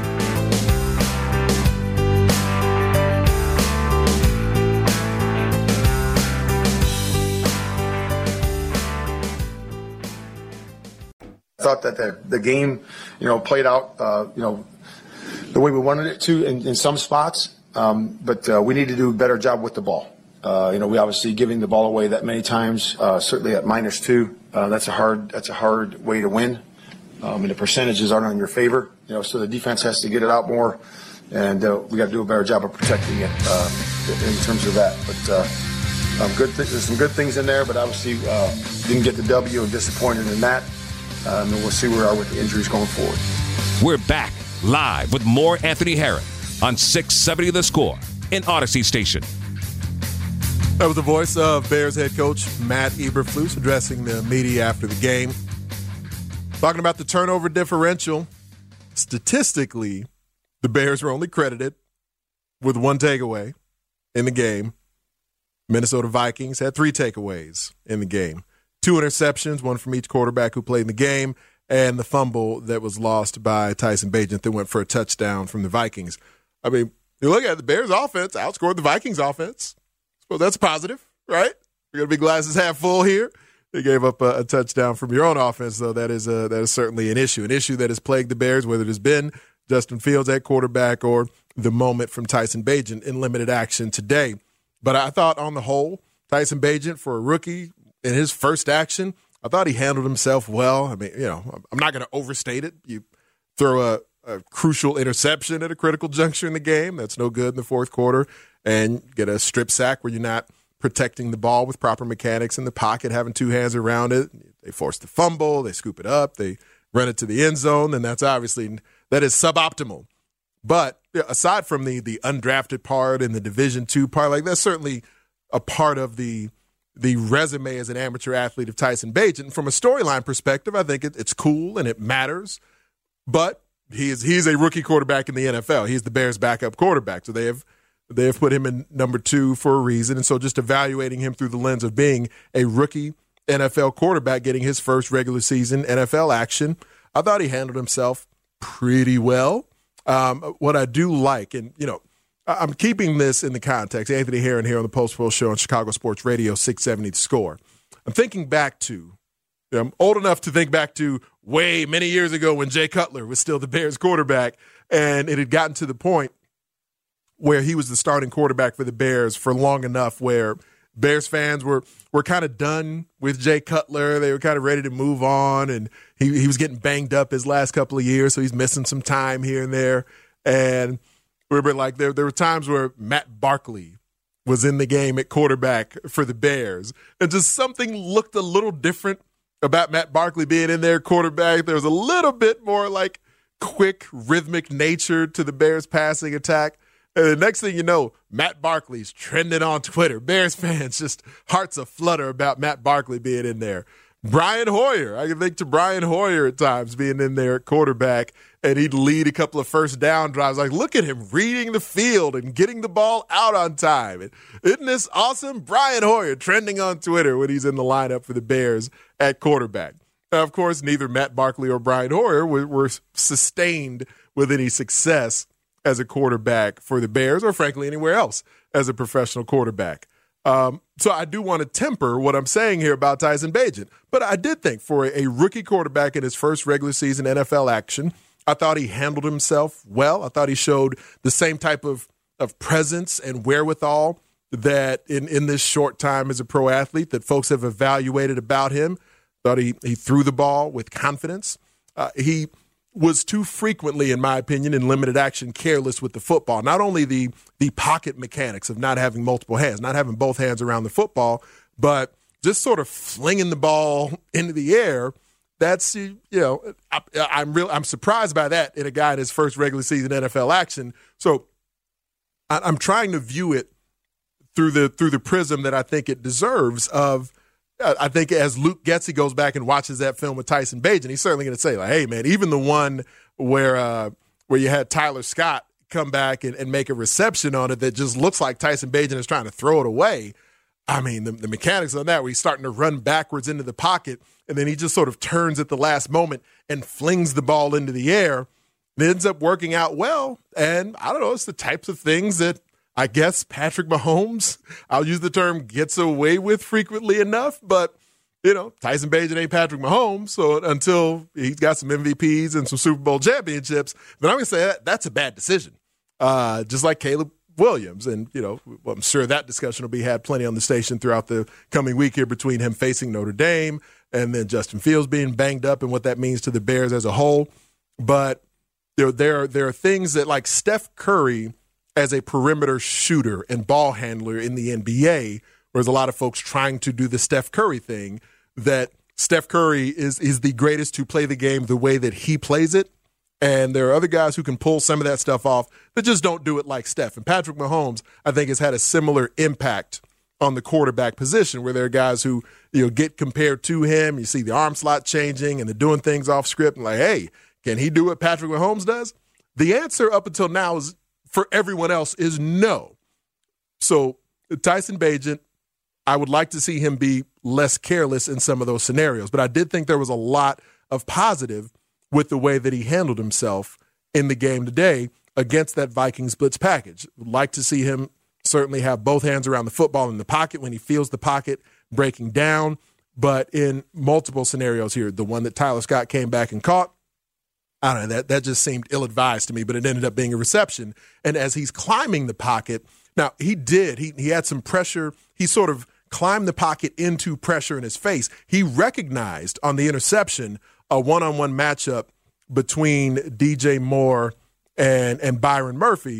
I thought that the game, played out, the way we wanted it to in some spots, but we need to do a better job with the ball. We obviously giving the ball away that many times, certainly at -2. That's a hard way to win. And the percentages aren't in your favor, so the defense has to get it out more, and we got to do a better job of protecting it in terms of that. But there's some good things in there, but obviously didn't get the W and disappointed in that. And we'll see where we are with the injuries going forward. We're back live with more Anthony Herron on 670 The Score in Odyssey Station. That was the voice of Bears head coach Matt Eberflus addressing the media after the game. Talking about the turnover differential. Statistically, the Bears were only credited with one takeaway in the game. Minnesota Vikings had 3 takeaways in the game. 2 interceptions, one from each quarterback who played in the game, and the fumble that was lost by Tyson Bagent that went for a touchdown from the Vikings. I mean, you look at it, the Bears' offense outscored the Vikings' offense. Well, that's positive, right? We're going to be glasses half full here. They gave up a touchdown from your own offense, though. That is certainly an issue that has plagued the Bears, whether it has been Justin Fields at quarterback or the moment from Tyson Bagent in limited action today. But I thought on the whole, Tyson Bagent, for a rookie, in his first action, I thought he handled himself well. I mean, I'm not going to overstate it. You throw a crucial interception at a critical juncture in the game. That's no good in the fourth quarter. and get a strip sack where you're not protecting the ball with proper mechanics in the pocket, having two hands around it. They force the fumble, they scoop it up, they run it to the end zone, and that is suboptimal. But aside from the undrafted part and the Division II part, like that's certainly a part of the resume as an amateur athlete of Tyson Bagent. And from a storyline perspective, I think it's cool and it matters. But he's a rookie quarterback in the NFL. He's the Bears' backup quarterback. So they have put him in number 2 for a reason. And so just evaluating him through the lens of being a rookie NFL quarterback, getting his first regular season NFL action, I thought he handled himself pretty well. What I do like, and, I'm keeping this in the context. Anthony Herron here on the Post Roll Show on Chicago Sports Radio 670 The Score. I'm thinking back to, I'm old enough to think back to way many years ago when Jay Cutler was still the Bears quarterback, and it had gotten to the point where he was the starting quarterback for the Bears for long enough where Bears fans were kind of done with Jay Cutler. They were kind of ready to move on, and he was getting banged up his last couple of years, so he's missing some time here and there. And remember, like there were times where Matt Barkley was in the game at quarterback for the Bears, and just something looked a little different about Matt Barkley being in there quarterback. There was a little bit more like quick, rhythmic nature to the Bears passing attack. And the next thing you know, Matt Barkley's trending on Twitter. Bears fans just hearts aflutter about Matt Barkley being in there. Brian Hoyer, I can think to Brian Hoyer at times being in there at quarterback, and he'd lead a couple of first down drives. Like, look at him reading the field and getting the ball out on time. And isn't this awesome? Brian Hoyer trending on Twitter when he's in the lineup for the Bears at quarterback. Now, of course, neither Matt Barkley or Brian Hoyer were sustained with any success as a quarterback for the Bears, or frankly anywhere else as a professional quarterback. So I do want to temper what I'm saying here about Tyson Bagent. But I did think for a rookie quarterback in his first regular season NFL action, I thought he handled himself well. I thought he showed the same type of presence and wherewithal that in this short time as a pro athlete that folks have evaluated about him. Thought he threw the ball with confidence. He was too frequently, in my opinion, in limited action, careless with the football. Not only the pocket mechanics of not having multiple hands, not having both hands around the football, but just sort of flinging the ball into the air. That's, I'm surprised by that in a guy in his first regular season NFL action. So I'm trying to view it through the prism that I think it deserves of. I think as Luke Getsy goes back and watches that film with Tyson Bagent, he's certainly going to say, like, hey, man, even the one where you had Tyler Scott come back and make a reception on it that just looks like Tyson Bagent is trying to throw it away. I mean, the mechanics on that where he's starting to run backwards into the pocket, and then he just sort of turns at the last moment and flings the ball into the air. It ends up working out well, and I don't know, it's the types of things that I guess Patrick Mahomes, I'll use the term, gets away with frequently enough, but, Tyson Bagent ain't Patrick Mahomes, so until he's got some MVPs and some Super Bowl championships, then I'm going to say that's a bad decision, just like Caleb Williams. And, I'm sure that discussion will be had plenty on the station throughout the coming week here between him facing Notre Dame and then Justin Fields being banged up and what that means to the Bears as a whole. But there are things that, like Steph Curry as a perimeter shooter and ball handler in the NBA, whereas a lot of folks trying to do the Steph Curry thing, that Steph Curry is the greatest to play the game the way that he plays it. And there are other guys who can pull some of that stuff off that just don't do it like Steph. And Patrick Mahomes, I think, has had a similar impact on the quarterback position where there are guys who, get compared to him. You see the arm slot changing and they're doing things off script and like, hey, can he do what Patrick Mahomes does? The answer up until now is, for everyone else, is no. So Tyson Bagent, I would like to see him be less careless in some of those scenarios. But I did think there was a lot of positive with the way that he handled himself in the game today against that Vikings blitz package. Would like to see him certainly have both hands around the football in the pocket when he feels the pocket breaking down. But in multiple scenarios here, the one that Tyler Scott came back and caught, I don't know, that just seemed ill-advised to me, but it ended up being a reception. And as he's climbing the pocket, now he had some pressure. He sort of climbed the pocket into pressure in his face. He recognized on the interception a one-on-one matchup between DJ Moore and Byron Murphy,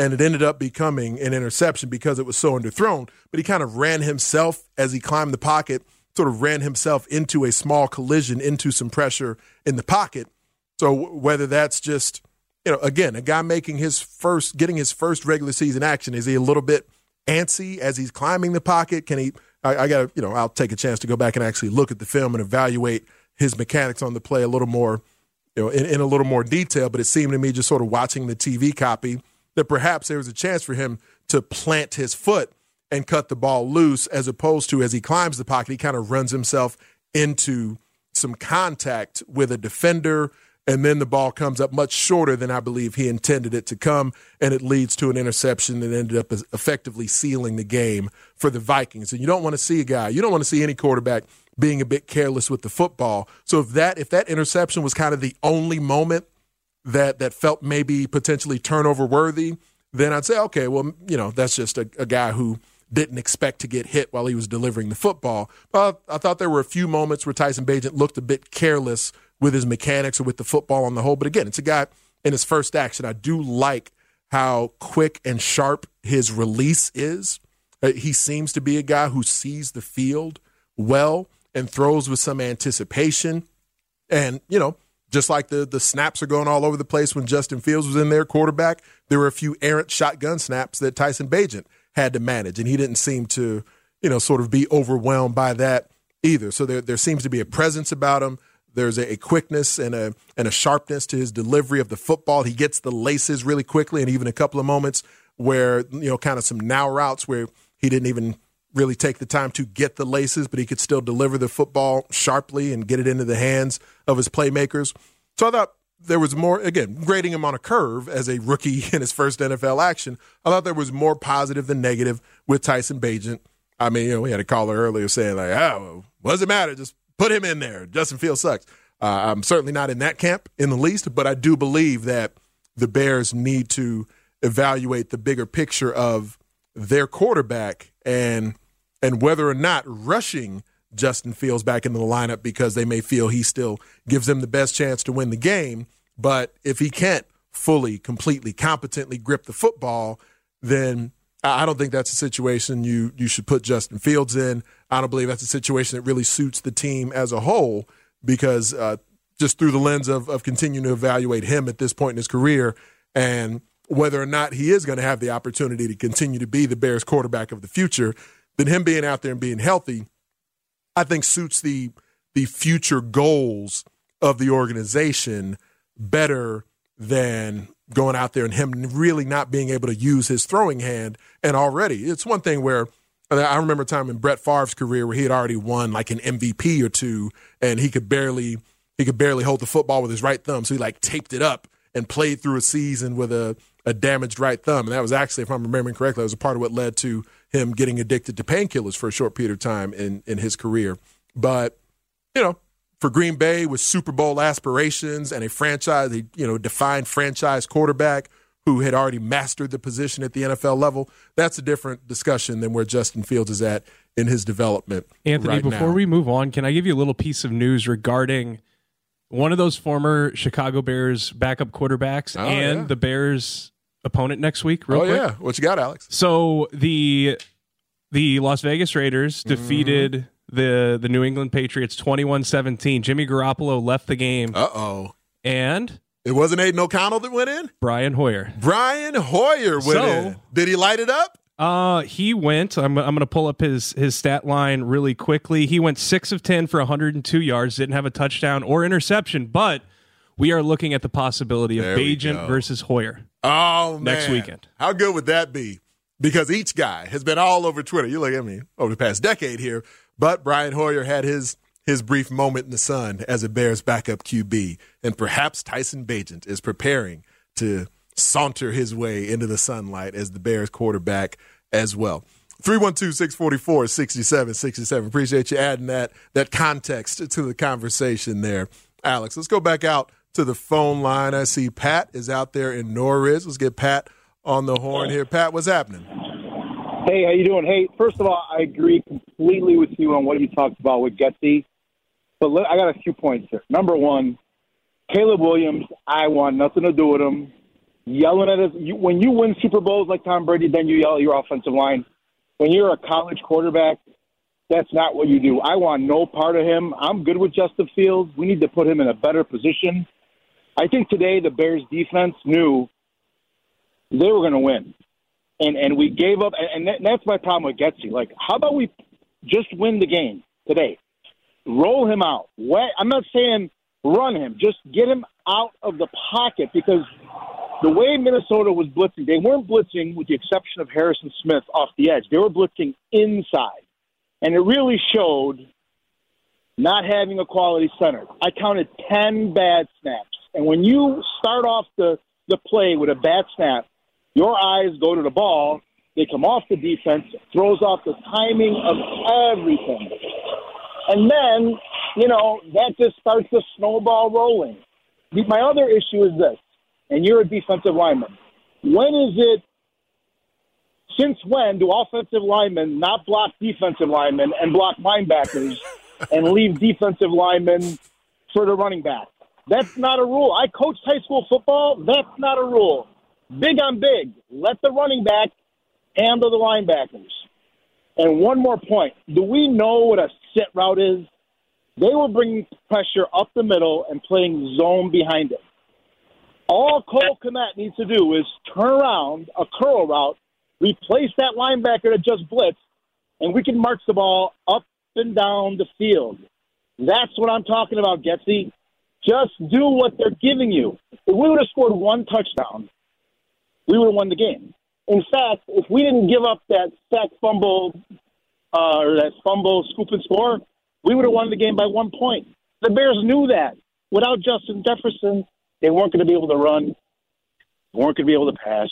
and it ended up becoming an interception because it was so underthrown. But he kind of ran himself as he climbed the pocket, sort of ran himself into a small collision, into some pressure in the pocket. So whether that's just, again, a guy getting his first regular season action, is he a little bit antsy as he's climbing the pocket? Can he? I'll take a chance to go back and actually look at the film and evaluate his mechanics on the play a little more, in a little more detail. But it seemed to me, just sort of watching the TV copy, that perhaps there was a chance for him to plant his foot and cut the ball loose, as opposed to, as he climbs the pocket, he kind of runs himself into some contact with a defender, and then the ball comes up much shorter than I believe he intended it to come, and it leads to an interception that ended up effectively sealing the game for the Vikings. And you don't want to see any quarterback being a bit careless with the football. So if that interception was kind of the only moment that felt maybe potentially turnover worthy, then I'd say, okay, well, that's just a guy who didn't expect to get hit while he was delivering the football. But I thought there were a few moments where Tyson Bagent looked a bit careless with his mechanics or with the football on the whole. But again, it's a guy in his first action. I do like how quick and sharp his release is. He seems to be a guy who sees the field well and throws with some anticipation. And, just like the snaps are going all over the place when Justin Fields was in there, quarterback, there were a few errant shotgun snaps that Tyson Bagent had to manage, and he didn't seem to, sort of be overwhelmed by that either. So there seems to be a presence about him. There's a quickness and a sharpness to his delivery of the football. He gets the laces really quickly, and even a couple of moments where, kind of some now routes where he didn't even really take the time to get the laces, but he could still deliver the football sharply and get it into the hands of his playmakers. So I thought there was more, again, grading him on a curve as a rookie in his first NFL action. I thought there was more positive than negative with Tyson Bagent. I mean, we had a caller earlier saying, like, oh, what does it matter? Just put him in there. Justin Fields sucks. I'm certainly not in that camp in the least, but I do believe that the Bears need to evaluate the bigger picture of their quarterback and whether or not rushing Justin Fields back into the lineup because they may feel he still gives them the best chance to win the game. But if he can't fully, completely, competently grip the football, then I don't think that's a situation you should put Justin Fields in. I don't believe that's a situation that really suits the team as a whole because just through the lens of continuing to evaluate him at this point in his career and whether or not he is going to have the opportunity to continue to be the Bears quarterback of the future, then him being out there and being healthy, I think suits the future goals of the organization better than going out there and him really not being able to use his throwing hand. And already, it's one thing where I remember a time in Brett Favre's career where he had already won like an MVP or two, and he could barely hold the football with his right thumb. So he taped it up and played through a season with a damaged right thumb. And that was actually, if I'm remembering correctly, that was a part of what led to him getting addicted to painkillers for a short period of time in his career. But, for Green Bay with Super Bowl aspirations and a franchise, defined franchise quarterback who had already mastered the position at the NFL level, that's a different discussion than where Justin Fields is at in his development. Anthony, before we move on, can I give you a little piece of news regarding one of those former Chicago Bears backup quarterbacks the Bears opponent next week? Real quick? Yeah. What you got, Alex? So the Las Vegas Raiders defeated the New England Patriots 21-17. Jimmy Garoppolo left the game. Uh-oh. And it wasn't Aiden O'Connell that went in? Brian Hoyer. Brian Hoyer went in. Did he light it up? He went. I'm going to pull up his stat line really quickly. He went 6 of 10 for 102 yards, didn't have a touchdown or interception, but we are looking at the possibility of Bagent versus Hoyer. Oh, man. Next weekend. How good would that be? Because each guy has been all over Twitter. You look at me over the past decade here, but Brian Hoyer had his brief moment in the sun as a Bears backup QB, and perhaps Tyson Bagent is preparing to saunter his way into the sunlight as the Bears quarterback as well. 312-644-6767. Appreciate you adding that context to the conversation there, Alex. Let's go back out to the phone line. I see Pat is out there in Norris. Let's get Pat on the horn here. Pat, what's happening? Hey, how you doing? Hey, first of all, I agree completely with you on what you talked about with Getsy. But I got a few points here. Number one, Caleb Williams, I want nothing to do with him. yelling at us. When you win Super Bowls like Tom Brady, then you yell at your offensive line. When you're a college quarterback, that's not what you do. I want no part of him. I'm good with Justin Fields. We need to put him in a better position. I think today the Bears defense knew they were going to win. And we gave up. And that's my problem with Getsy. Like, how about we just win the game today? Roll him out. I'm not saying run him. Just get him out of the pocket, because the way Minnesota was blitzing, they weren't blitzing with the exception of Harrison Smith off the edge. They were blitzing inside. And it really showed not having a quality center. I counted 10 bad snaps. And when you start off the play with a bad snap, your eyes go to the ball. They come off the defense, throws off the timing of everything. And then, that just starts the snowball rolling. My other issue is this, and you're a defensive lineman. Since when do offensive linemen not block defensive linemen and block linebackers and leave defensive linemen for the running back? That's not a rule. I coached high school football. That's not a rule. Big on big. Let the running back handle the linebackers. And one more point. Do we know what a sit route is? They were bringing pressure up the middle and playing zone behind it. All Cole Kmet needs to do is turn around a curl route, replace that linebacker that just blitzed, and we can march the ball up and down the field. That's what I'm talking about, Getsy. Just do what they're giving you. If we would have scored one touchdown, we would have won the game. In fact, if we didn't give up that sack fumble or that fumble, scoop and score, we would have won the game by 1 point. The Bears knew that. Without Justin Jefferson, they weren't going to be able to run. They weren't going to be able to pass.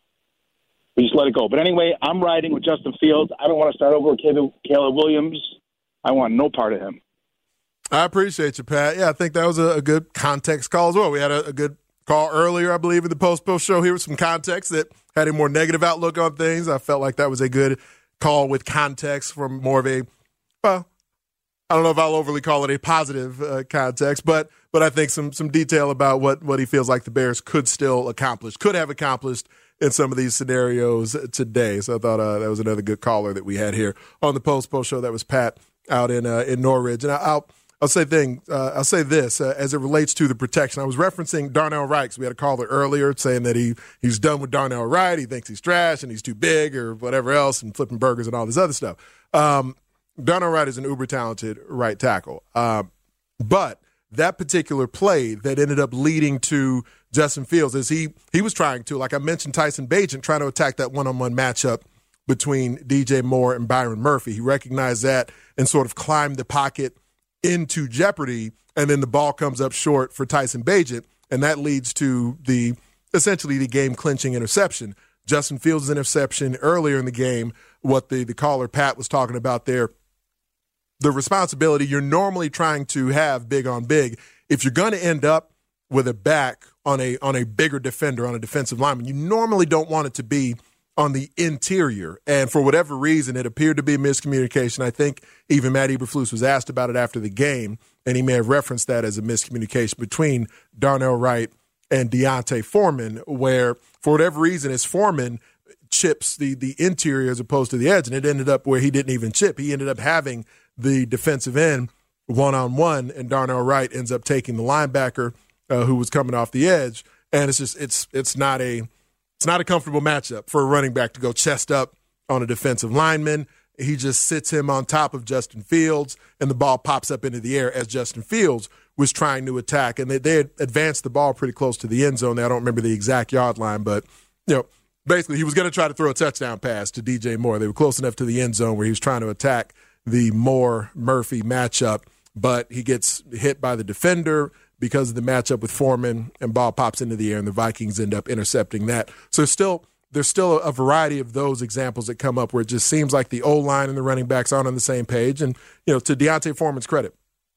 We just let it go. But anyway, I'm riding with Justin Fields. I don't want to start over with Caleb Williams. I want no part of him. I appreciate you, Pat. Yeah, I think that was a good context call as well. We had a good call earlier, I believe, in the post show here with some context that had a more negative outlook on things. I felt like that was a good call with context from more of a, well, I don't know if I'll overly call it a positive context, but I think some detail about what he feels like the Bears could have accomplished in some of these scenarios today. So I thought that was another good caller that we had here on the post show. That was Pat out in Norridge. And I'll say this as it relates to the protection. I was referencing Darnell Wright. We had a caller earlier saying that he's done with Darnell Wright. He thinks he's trash and he's too big or whatever else and flipping burgers and all this other stuff. Darnell Wright is an uber-talented right tackle. But that particular play that ended up leading to Justin Fields is he was trying to, like I mentioned, Tyson Bagent, trying to attack that one-on-one matchup between DJ Moore and Byron Murphy. He recognized that and sort of climbed the pocket into jeopardy, and then the ball comes up short for Tyson Bagent, and that leads to essentially the game-clinching interception. Justin Fields' interception earlier in the game, what the caller Pat was talking about there, the responsibility you're normally trying to have big on big. If you're going to end up with a back on a bigger defender, on a defensive lineman, you normally don't want it to be on the interior. And for whatever reason, it appeared to be a miscommunication. I think even Matt Eberflus was asked about it after the game, and he may have referenced that as a miscommunication between Darnell Wright and Deontay Foreman, where for whatever reason, his Foreman chips the interior as opposed to the edge, and it ended up where he didn't even chip. He ended up having the defensive end one-on-one, and Darnell Wright ends up taking the linebacker who was coming off the edge. And it's not a comfortable matchup for a running back to go chest up on a defensive lineman. He just sits him on top of Justin Fields, and the ball pops up into the air as Justin Fields was trying to attack. And they had advanced the ball pretty close to the end zone. I don't remember the exact yard line, but basically he was going to try to throw a touchdown pass to DJ Moore. They were close enough to the end zone where he was trying to attack the Moore-Murphy matchup, but he gets hit by the defender because of the matchup with Foreman, and ball pops into the air, and the Vikings end up intercepting that. So there's still a variety of those examples that come up where it just seems like the O-line and the running backs aren't on the same page. And, to Deontay Foreman's credit,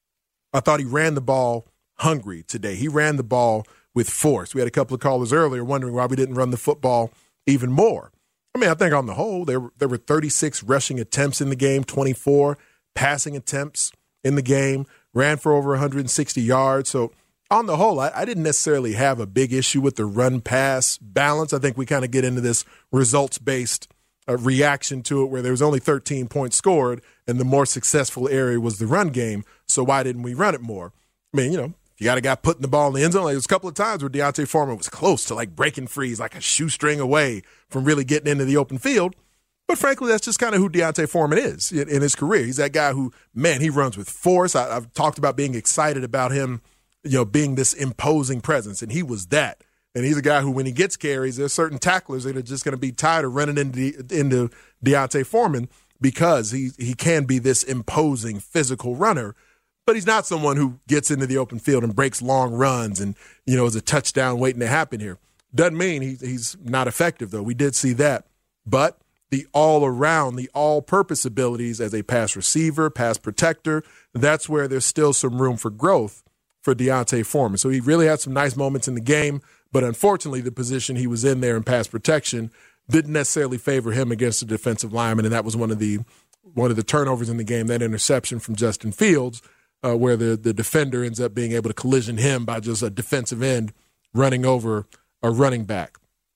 I thought he ran the ball hungry today. He ran the ball with force. We had a couple of callers earlier wondering why we didn't run the football even more. I mean, I think on the whole, there were 36 rushing attempts in the game, 24 passing attempts in the game, ran for over 160 yards. So on the whole, I didn't necessarily have a big issue with the run-pass balance. I think we kind of get into this results-based reaction to it where there was only 13 points scored, and the more successful area was the run game, so why didn't we run it more? I mean, you got a guy putting the ball in the end zone. Like, there's a couple of times where D'Onta Foreman was close to, like, breaking free, like a shoestring away from really getting into the open field. But frankly, that's just kind of who D'Onta Foreman is in his career. He's that guy who, man, he runs with force. I've talked about being excited about him, being this imposing presence, and he was that. And he's a guy who, when he gets carries, there's certain tacklers that are just going to be tired of running into D'Onta Foreman because he can be this imposing physical runner. But he's not someone who gets into the open field and breaks long runs and, is a touchdown waiting to happen here. Doesn't mean he's not effective, though. We did see that. But the all-around, the all-purpose abilities as a pass receiver, pass protector, that's where there's still some room for growth for D'Onta Foreman. So he really had some nice moments in the game, but unfortunately the position he was in there in pass protection didn't necessarily favor him against the defensive lineman, and that was one of the turnovers in the game, that interception from Justin Fields, where the defender ends up being able to collision him by just a defensive end running over a running back.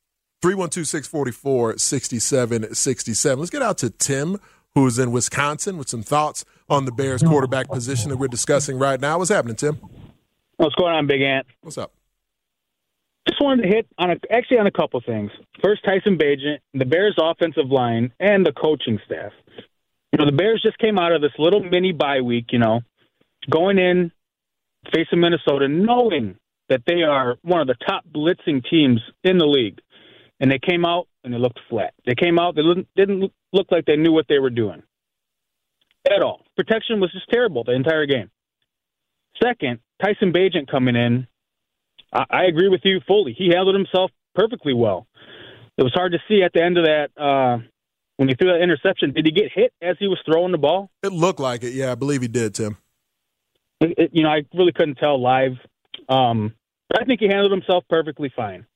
312-644-6767. Let's get out to Tim, who's in Wisconsin, with some thoughts on the Bears quarterback position that we're discussing right now. What's happening, Tim? What's going on, Big Ant? What's up? Just wanted to hit on a couple things. First, Tyson Bagent, the Bears' offensive line, and the coaching staff. The Bears just came out of this little mini bye week, going in, facing Minnesota, knowing that they are one of the top blitzing teams in the league. And they came out, and they looked flat. They came out, they didn't look like they knew what they were doing at all. Protection was just terrible the entire game. Second, Tyson Bagent coming in, I agree with you fully. He handled himself perfectly well. It was hard to see at the end of that when he threw that interception. Did he get hit as he was throwing the ball? It looked like it, yeah. I believe he did, Tim. I really couldn't tell live. But I think he handled himself perfectly fine.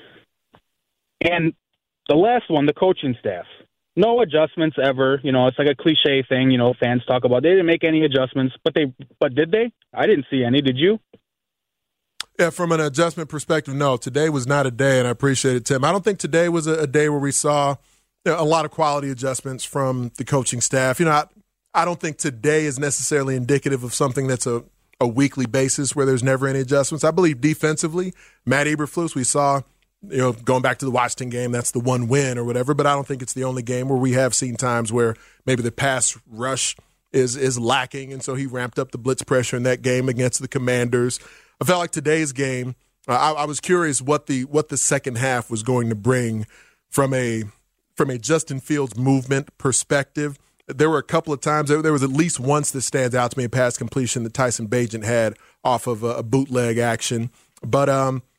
And the last one, the coaching staff. No adjustments ever. It's like a cliche thing, fans talk about. They didn't make any adjustments, but did they? I didn't see any. Did you? Yeah, from an adjustment perspective, no. Today was not a day, and I appreciate it, Tim. I don't think today was a day where we saw a lot of quality adjustments from the coaching staff. I don't think today is necessarily indicative of something that's a weekly basis where there's never any adjustments. I believe defensively, Matt Eberflus, we saw, going back to the Washington game, that's the one win or whatever, but I don't think it's the only game where we have seen times where maybe the pass rush is lacking, and so he ramped up the blitz pressure in that game against the Commanders. I felt like today's game, I was curious what the second half was going to bring from a Justin Fields movement perspective. There were a couple of times, there was at least once that stands out to me, a pass completion that Tyson Bagent had off of a bootleg action. But,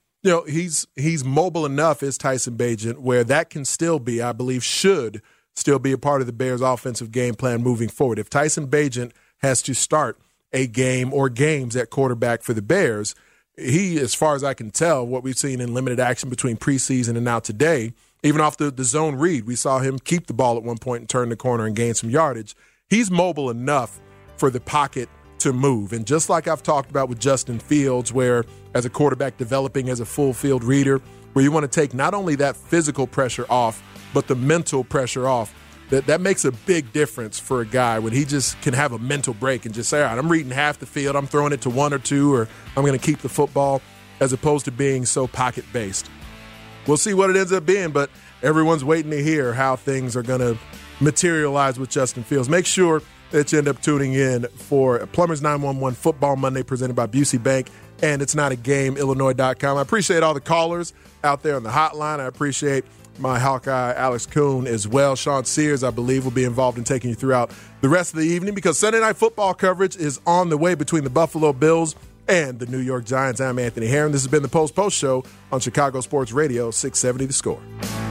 he's mobile enough, is Tyson Bagent, where that can still be, I believe, should still be a part of the Bears' offensive game plan moving forward. If Tyson Bagent has to start a game or games at quarterback for the Bears, he, as far as I can tell, what we've seen in limited action between preseason and now today, even off the zone read, we saw him keep the ball at one point and turn the corner and gain some yardage. He's mobile enough for the pocket to move. And just like I've talked about with Justin Fields, where as a quarterback developing as a full field reader, where you want to take not only that physical pressure off, but the mental pressure off, that makes a big difference for a guy when he just can have a mental break and just say, all right, I'm reading half the field, I'm throwing it to one or two, or I'm going to keep the football, as opposed to being so pocket-based. We'll see what it ends up being, but everyone's waiting to hear how things are going to materialize with Justin Fields. Make sure that you end up tuning in for Plumbers 911 Football Monday presented by Busey Bank and It's Not a Game, Illinois.com. I appreciate all the callers out there on the hotline. I appreciate my Hawkeye, Alex Kuhn, as well. Sean Sears, I believe, will be involved in taking you throughout the rest of the evening because Sunday Night Football coverage is on the way between the Buffalo Bills and the New York Giants. I'm Anthony Herron. This has been the Post Show on Chicago Sports Radio, 670 The Score.